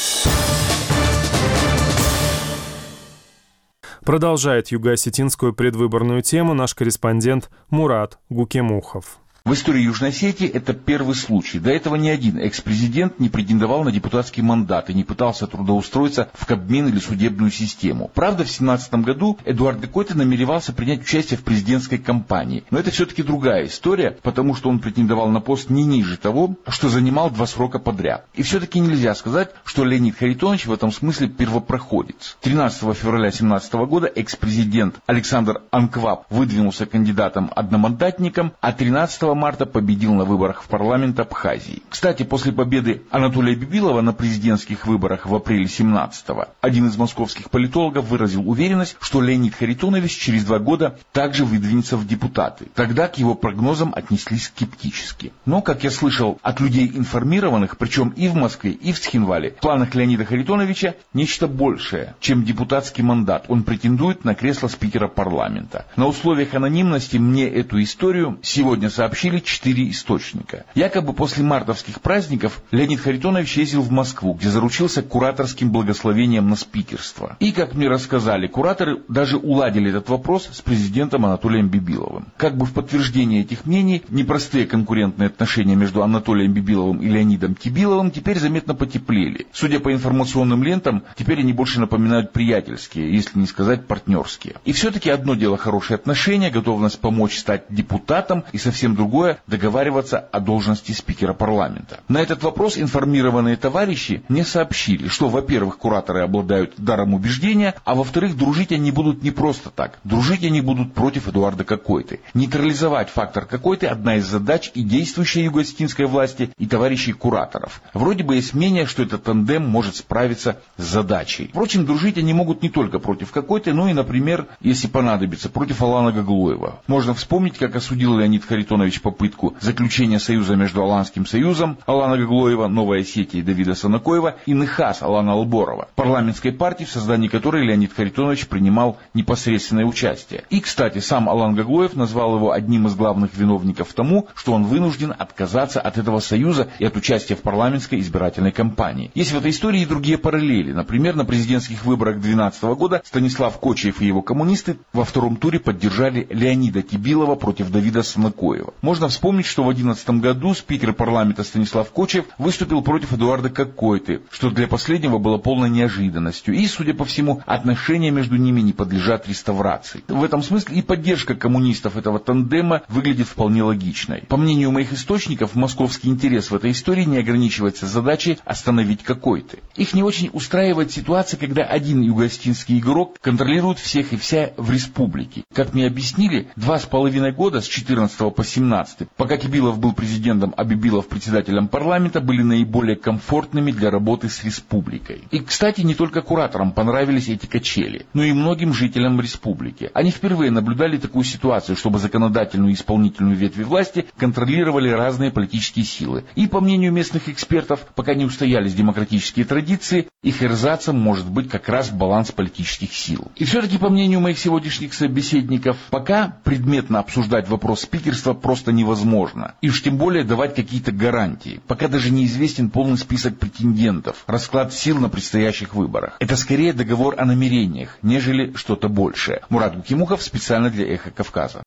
Продолжает юго-осетинскую предвыборную тему наш корреспондент Мурат Гукемухов. В истории Южной Осетии это первый случай. До этого ни один экс-президент не претендовал на депутатский мандат и не пытался трудоустроиться в Кабмин или судебную систему. Правда, в 2017 году Эдуард Гакойте намеревался принять участие в президентской кампании. Но это все-таки другая история, потому что он претендовал на пост не ниже того, что занимал 2 срока подряд. И все-таки нельзя сказать, что Леонид Харитонович в этом смысле первопроходец. 13 февраля 2017 года экс-президент Александр Анкваб выдвинулся кандидатом-одномандатником, а 13 марта победил на выборах в парламент Абхазии. Кстати, после победы Анатолия Бибилова на президентских выборах в апреле 17-го, один из московских политологов выразил уверенность, что Леонид Харитонович через 2 года также выдвинется в депутаты. Тогда к его прогнозам отнеслись скептически. Но, как я слышал от людей информированных, причем и в Москве, и в Цхинвале, в планах Леонида Харитоновича нечто большее, чем депутатский мандат. Он претендует на кресло спикера парламента. На условиях анонимности мне эту историю сегодня сообщили 4 источника. Якобы после мартовских праздников Леонид Харитонович ездил в Москву, где заручился кураторским благословением на спикерство. И, как мне рассказали, кураторы даже уладили этот вопрос с президентом Анатолием Бибиловым. Как бы в подтверждение этих мнений, непростые конкурентные отношения между Анатолием Бибиловым и Леонидом Кибиловым теперь заметно потеплели. Судя по информационным лентам, теперь они больше напоминают приятельские, если не сказать партнерские. И все-таки одно дело хорошие отношения, готовность помочь стать депутатом, и совсем другое договариваться о должности спикера парламента. На этот вопрос информированные товарищи мне сообщили, что, во-первых, кураторы обладают даром убеждения, а во-вторых, дружить они будут не просто так. Дружить они будут против Эдуарда Гакойте. Нейтрализовать фактор Гакойте – одна из задач и действующей юго-осетинской власти, и товарищей кураторов. Вроде бы есть мнение, что этот тандем может справиться с задачей. Впрочем, дружить они могут не только против Гакойте, но и, например, если понадобится, против Алана Гаглоева. Можно вспомнить, как осудил Леонид Харитонович попытку заключения союза между Аланским союзом Алана Гаглоева, Новой Осетии Давида Санакоева и Нехас Алана Алборова, парламентской партии, в создании которой Леонид Харитонович принимал непосредственное участие. И, кстати, сам Алан Гаглоев назвал его одним из главных виновников тому, что он вынужден отказаться от этого союза и от участия в парламентской избирательной кампании. Есть в этой истории и другие параллели. Например, на президентских выборах 2012 года Станислав Кочиев и его коммунисты во 2-м туре поддержали Леонида Кибилова против Давида Санакоева. Можно вспомнить, что в 2011 году спикер парламента Станислав Кочиев выступил против Эдуарда Гакойте, что для последнего было полной неожиданностью. И, судя по всему, отношения между ними не подлежат реставрации. В этом смысле и поддержка коммунистов этого тандема выглядит вполне логичной. По мнению моих источников, московский интерес в этой истории не ограничивается задачей остановить Гакойте. Их не очень устраивает ситуация, когда один юго-осетинский игрок контролирует всех и вся в республике. Как мне объяснили, 2,5 года с 14 по 17, пока Кибилов был президентом, а Бибилов председателем парламента, были наиболее комфортными для работы с республикой. И, кстати, не только кураторам понравились эти качели, но и многим жителям республики. Они впервые наблюдали такую ситуацию, чтобы законодательную и исполнительную ветви власти контролировали разные политические силы. И, по мнению местных экспертов, пока не устоялись демократические традиции, их эрзацем может быть как раз баланс политических сил. И все-таки, по мнению моих сегодняшних собеседников, пока предметно обсуждать вопрос спикерства просто невозможно. И уж тем более давать какие-то гарантии. Пока даже неизвестен полный список претендентов, расклад сил на предстоящих выборах. Это скорее договор о намерениях, нежели что-то большее. Мурат Гукемухов, специально для «Эхо Кавказа».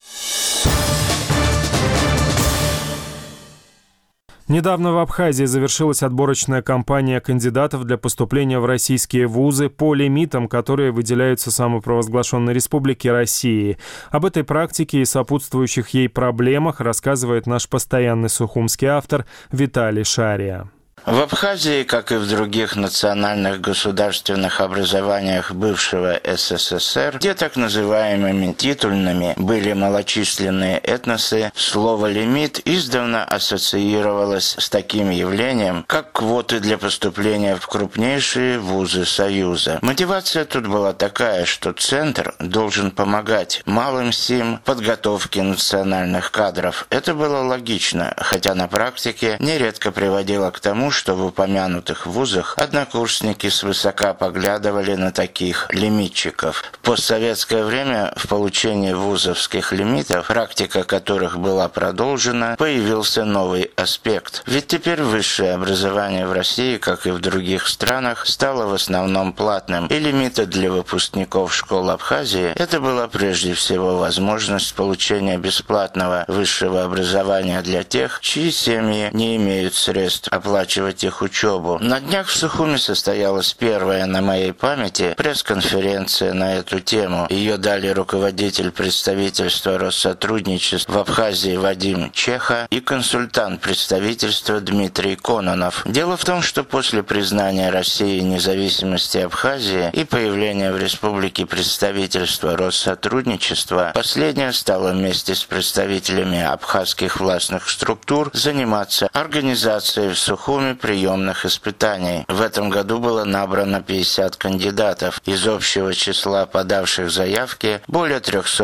Недавно в Абхазии завершилась отборочная кампания кандидатов для поступления в российские вузы по лимитам, которые выделяются самопровозглашенной Республике России. Об этой практике и сопутствующих ей проблемах рассказывает наш постоянный сухумский автор Виталий Шария. В Абхазии, как и в других национальных государственных образованиях бывшего СССР, где так называемыми титульными были малочисленные этносы, слово «лимит» издавна ассоциировалось с таким явлением, как квоты для поступления в крупнейшие вузы Союза. Мотивация тут была такая, что Центр должен помогать малым СИМ в подготовке национальных кадров. Это было логично, хотя на практике нередко приводило к тому, что в упомянутых вузах однокурсники свысока поглядывали на таких лимитчиков. В постсоветское время в получении вузовских лимитов, практика которых была продолжена, появился новый аспект. Ведь теперь высшее образование в России, как и в других странах, стало в основном платным, и лимиты для выпускников школ Абхазии – это была прежде всего возможность получения бесплатного высшего образования для тех, чьи семьи не имеют средств оплачивать их учебу. На днях в Сухуми состоялась первая на моей памяти пресс-конференция на эту тему. Ее дали руководитель представительства Россотрудничества в Абхазии Вадим Чеха и консультант представительства Дмитрий Кононов. Дело в том, что после признания России независимости Абхазии и появления в республике представительства Россотрудничества, последнее стало вместе с представителями абхазских властных структур заниматься организацией в Сухуми приемных испытаний. В этом году было набрано 50 кандидатов. Из общего числа подавших заявки более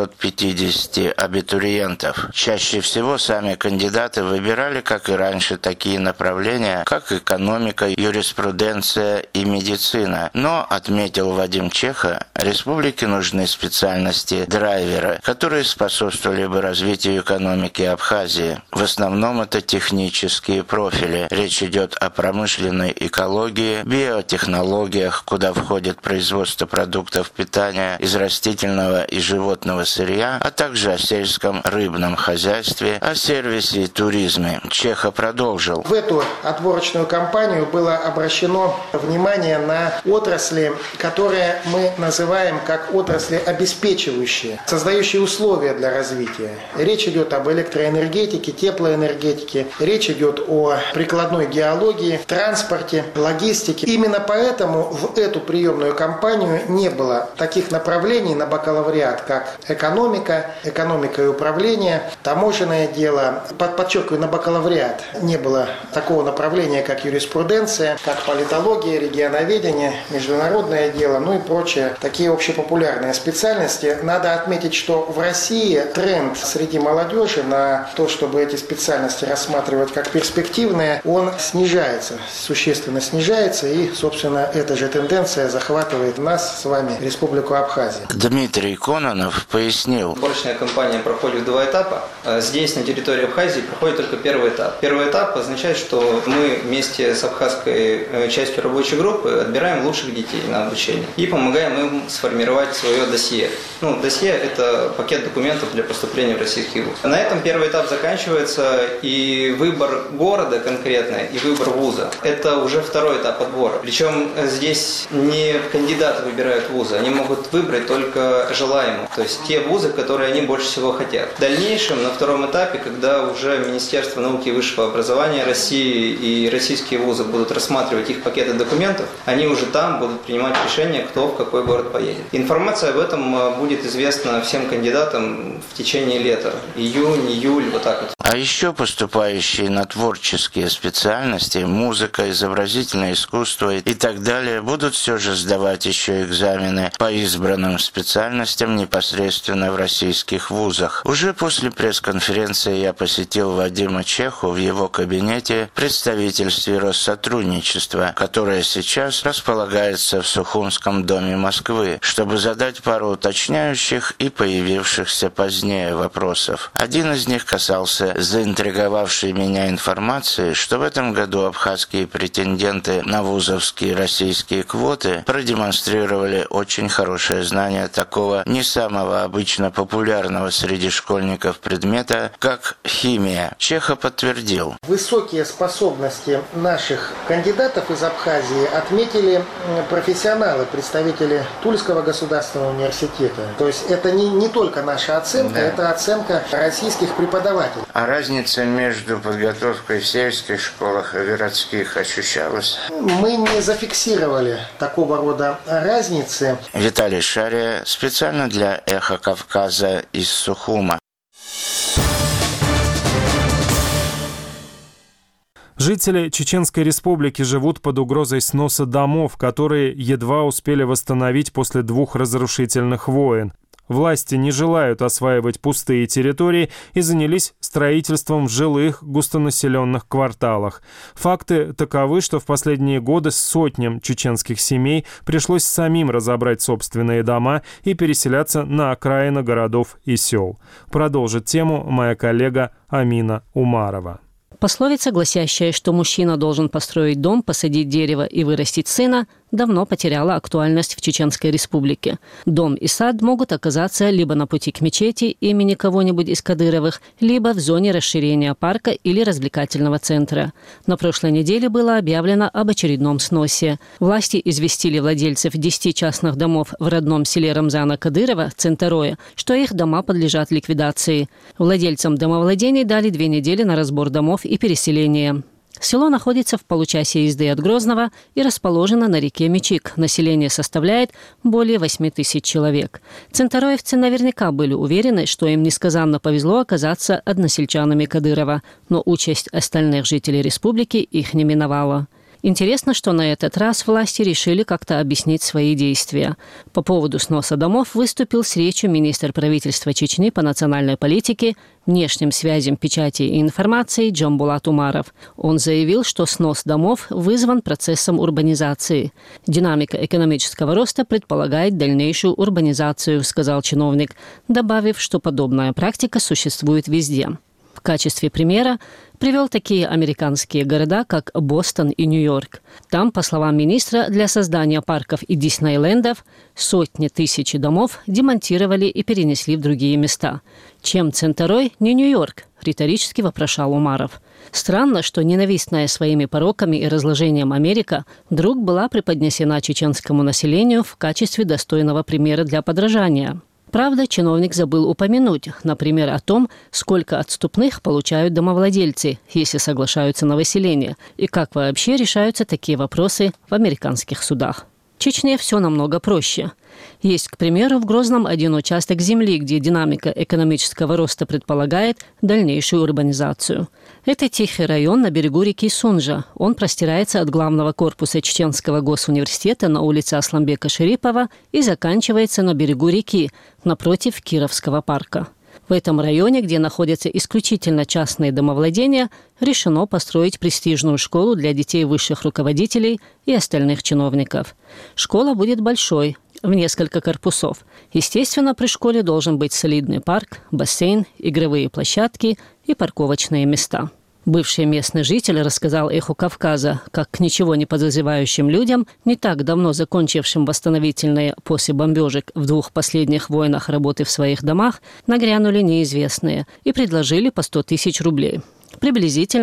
350 абитуриентов. Чаще всего сами кандидаты выбирали, как и раньше, такие направления, как экономика, юриспруденция и медицина. Но, отметил Вадим Чеха, республике нужны специальности драйвера, которые способствовали бы развитию экономики Абхазии. В основном это технические профили. Речь идет о промышленной экологии, биотехнологиях, куда входит производство продуктов питания из растительного и животного сырья, а также о сельском рыбном хозяйстве, о сервисе и туризме. Чеха продолжил. В эту отборочную кампанию было обращено внимание на отрасли, которые мы называем как отрасли обеспечивающие, создающие условия для развития. Речь идет об электроэнергетике, теплоэнергетике, речь идет о прикладной геологии, транспорте, логистике. Именно поэтому в эту приемную кампанию не было таких направлений на бакалавриат, как экономика и управление, таможенное дело. Подчеркиваю, на бакалавриат не было такого направления, как юриспруденция, как политология, регионоведение, международное дело, ну и прочее. Такие общепопулярные специальности. Надо отметить, что в России тренд среди молодежи на то, чтобы эти специальности рассматривать как перспективные, он снижается, существенно снижается, и, собственно, эта же тенденция захватывает нас с вами, Республику Абхазия. Дмитрий Кононов пояснил. Отборочная кампания проходит в 2 этапа. Здесь, на территории Абхазии, проходит только первый этап. Первый этап означает, что мы вместе с абхазской частью рабочей группы отбираем лучших детей на обучение и помогаем им сформировать свое досье. Досье – это пакет документов для поступления в российский вуз. На этом первый этап заканчивается, и выбор города конкретно, и выбор вуза – это уже второй этап отбора. Причем здесь не кандидаты выбирают вузы, они могут выбрать только желаемых, то есть те вузы, которые они больше всего хотят. В дальнейшем, на втором этапе, когда уже Министерство науки и высшего образования России и российские вузы будут рассматривать их пакеты документов, они уже там будут принимать решение, кто в какой город поедет. Информация об этом будет известна всем кандидатам в течение лета. Июнь, июль, вот так вот. А еще поступающие на творческие специальности, музыка, изобразительное искусство и так далее, будут все же сдавать еще экзамены по избранным специальностям непосредственно в российских вузах. Уже после пресс-конференции я посетил Вадима Чеху в его кабинете в представительстве Россотрудничества, которое сейчас располагается в Сухумском доме Москвы, чтобы задать пару уточняющих и появившихся позднее вопросов. Один из них касался заинтриговавшей меня информации, что в этом году абхазские претенденты на вузовские российские квоты продемонстрировали очень хорошее знание такого не самого обычно популярного среди школьников предмета, как химия. Чеха подтвердил. Высокие способности наших кандидатов из Абхазии отметили профессионалы, представители Тульского государственного университета. То есть это не только наша оценка, это оценка российских преподавателей. А разница между подготовкой в сельских школах и городских ощущалась? Мы не зафиксировали такого рода разницы. Виталий Шария специально для «Эхо Кавказа» из Сухума. Жители Чеченской Республики живут под угрозой сноса домов, которые едва успели восстановить после 2 разрушительных войн. власти не желают осваивать пустые территории и занялись строительством в жилых густонаселенных кварталах. Факты таковы, что в последние годы сотням чеченских семей пришлось самим разобрать собственные дома и переселяться на окраины городов и сел. Продолжит тему моя коллега Амина Умарова. Пословица, гласящая, что мужчина должен построить дом, посадить дерево и вырастить сына, давно потеряла актуальность в Чеченской Республике. Дом и сад могут оказаться либо на пути к мечети имени кого-нибудь из Кадыровых, либо в зоне расширения парка или развлекательного центра. На прошлой неделе было объявлено об очередном сносе. Власти известили владельцев 10 частных домов в родном селе Рамзана Кадырова, Центарое, что их дома подлежат ликвидации. Владельцам домовладений дали 2 недели на разбор домов и переселение. Село находится в получасе езды от Грозного и расположено на реке Мечик. Население составляет более 8 тысяч человек. Центароевцы наверняка были уверены, что им несказанно повезло оказаться односельчанами Кадырова, но участь остальных жителей республики их не миновала. Интересно, что на этот раз власти решили как-то объяснить свои действия. По поводу сноса домов выступил с речью министр правительства Чечни по национальной политике, внешним связям, печати и информации Джамбулат Умаров. Он заявил, что снос домов вызван процессом урбанизации. Динамика экономического роста предполагает дальнейшую урбанизацию, сказал чиновник, добавив, что подобная практика существует везде. В качестве примера привел такие американские города, как Бостон и Нью-Йорк. Там, по словам министра, для создания парков и Диснейлендов сотни тысяч домов демонтировали и перенесли в другие места. Чем Центарой, не Нью-Йорк? Риторически вопрошал Умаров. Странно, что ненавистная своими пороками и разложением Америка вдруг была преподнесена чеченскому населению в качестве достойного примера для подражания. Правда, чиновник забыл упомянуть, например, о том, сколько отступных получают домовладельцы, если соглашаются на выселение, и как вообще решаются такие вопросы в американских судах. В Чечне все намного проще. Есть, к примеру, в Грозном один участок земли, где динамика экономического роста предполагает дальнейшую урбанизацию. Это тихий район на берегу реки Сунжа. Он простирается от главного корпуса Чеченского госуниверситета на улице Асламбека Шерипова и заканчивается на берегу реки, напротив Кировского парка. В этом районе, где находятся исключительно частные домовладения, решено построить престижную школу для детей высших руководителей и остальных чиновников. Школа будет большой, в несколько корпусов. Естественно, при школе должен быть солидный парк, бассейн, игровые площадки и парковочные места. Бывший местный житель рассказал «Эху Кавказа», как к ничего не подозревающим людям, не так давно закончившим восстановительные после бомбежек в 2 последних войнах работы в своих домах, нагрянули неизвестные и предложили по 100 тысяч рублей. Приблизительно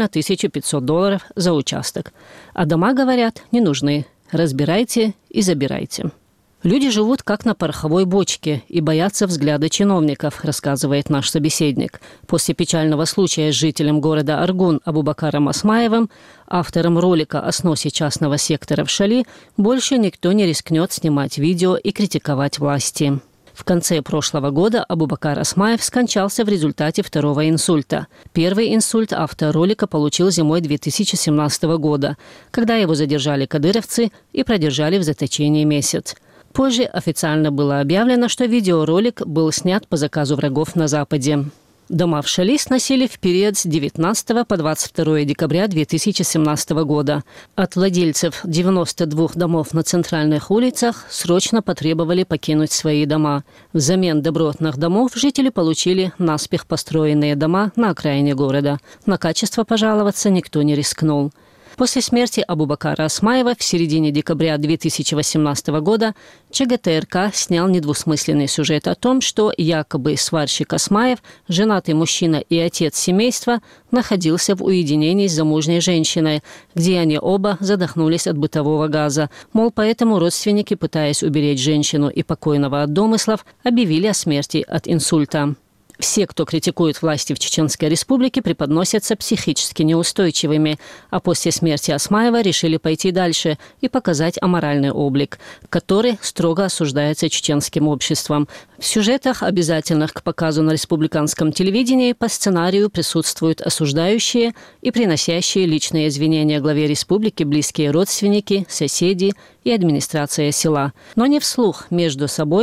$1500 за участок. А дома, говорят, не нужны. Разбирайте и забирайте. Люди живут как на пороховой бочке и боятся взгляда чиновников, рассказывает наш собеседник. После печального случая с жителем города Аргун Абубакаром Осмаевым, автором ролика о сносе частного сектора в Шали, больше никто не рискнет снимать видео и критиковать власти. В конце прошлого года Абубакар Осмаев скончался в результате 2-го инсульта. Первый инсульт автор ролика получил зимой 2017 года, когда его задержали кадыровцы и продержали в заточении месяц. Позже официально было объявлено, что видеоролик был снят по заказу врагов на Западе. Дома в Шали сносили в период с 19 по 22 декабря 2017 года. От владельцев 92 домов на центральных улицах срочно потребовали покинуть свои дома. Взамен добротных домов жители получили наспех построенные дома на окраине города. На качество пожаловаться никто не рискнул. После смерти Абубакара Осмаева в середине декабря 2018 года ЧГТРК снял недвусмысленный сюжет о том, что якобы сварщик Осмаев, женатый мужчина и отец семейства, находился в уединении с замужней женщиной, где они оба задохнулись от бытового газа. Мол, поэтому родственники, пытаясь уберечь женщину и покойного от домыслов, объявили о смерти от инсульта. Все, кто критикует власти в Чеченской Республике, преподносятся психически неустойчивыми, а после смерти Осмаева решили пойти дальше и показать аморальный облик, который строго осуждается чеченским обществом. В сюжетах, обязательных к показу на республиканском телевидении, по сценарию присутствуют осуждающие и приносящие личные извинения главе республики близкие родственники, соседи и администрация села. Но не вслух, между собой,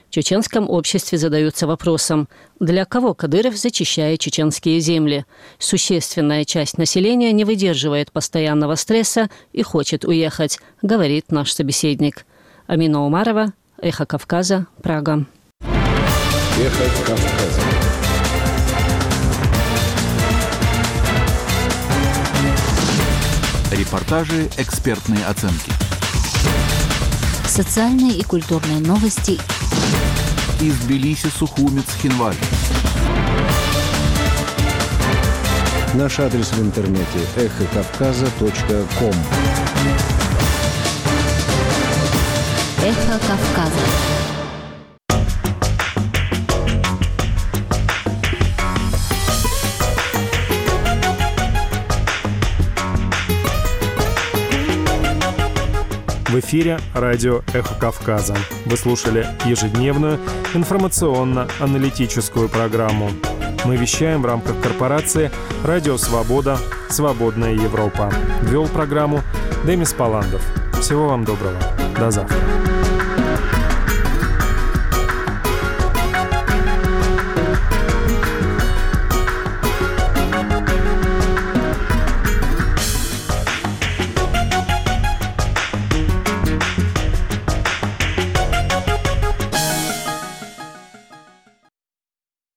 В чеченском обществе задаются вопросом, для кого Кадыров зачищает чеченские земли? Существенная часть населения не выдерживает постоянного стресса и хочет уехать, говорит наш собеседник. Амина Умарова, Эхо Кавказа, Прага. Эхо Кавказа. Репортажи, экспертные оценки. Социальные и культурные новости. Из Тбилиси, Сухумец, Хинваль. Наш адрес в интернете эхокавказа.ком. Эхо Кавказа. В эфире радио «Эхо Кавказа». Вы слушали ежедневную информационно-аналитическую программу. Мы вещаем в рамках корпорации «Радио Свобода. Свободная Европа». Вел программу Демис Паландов. Всего вам доброго. До завтра.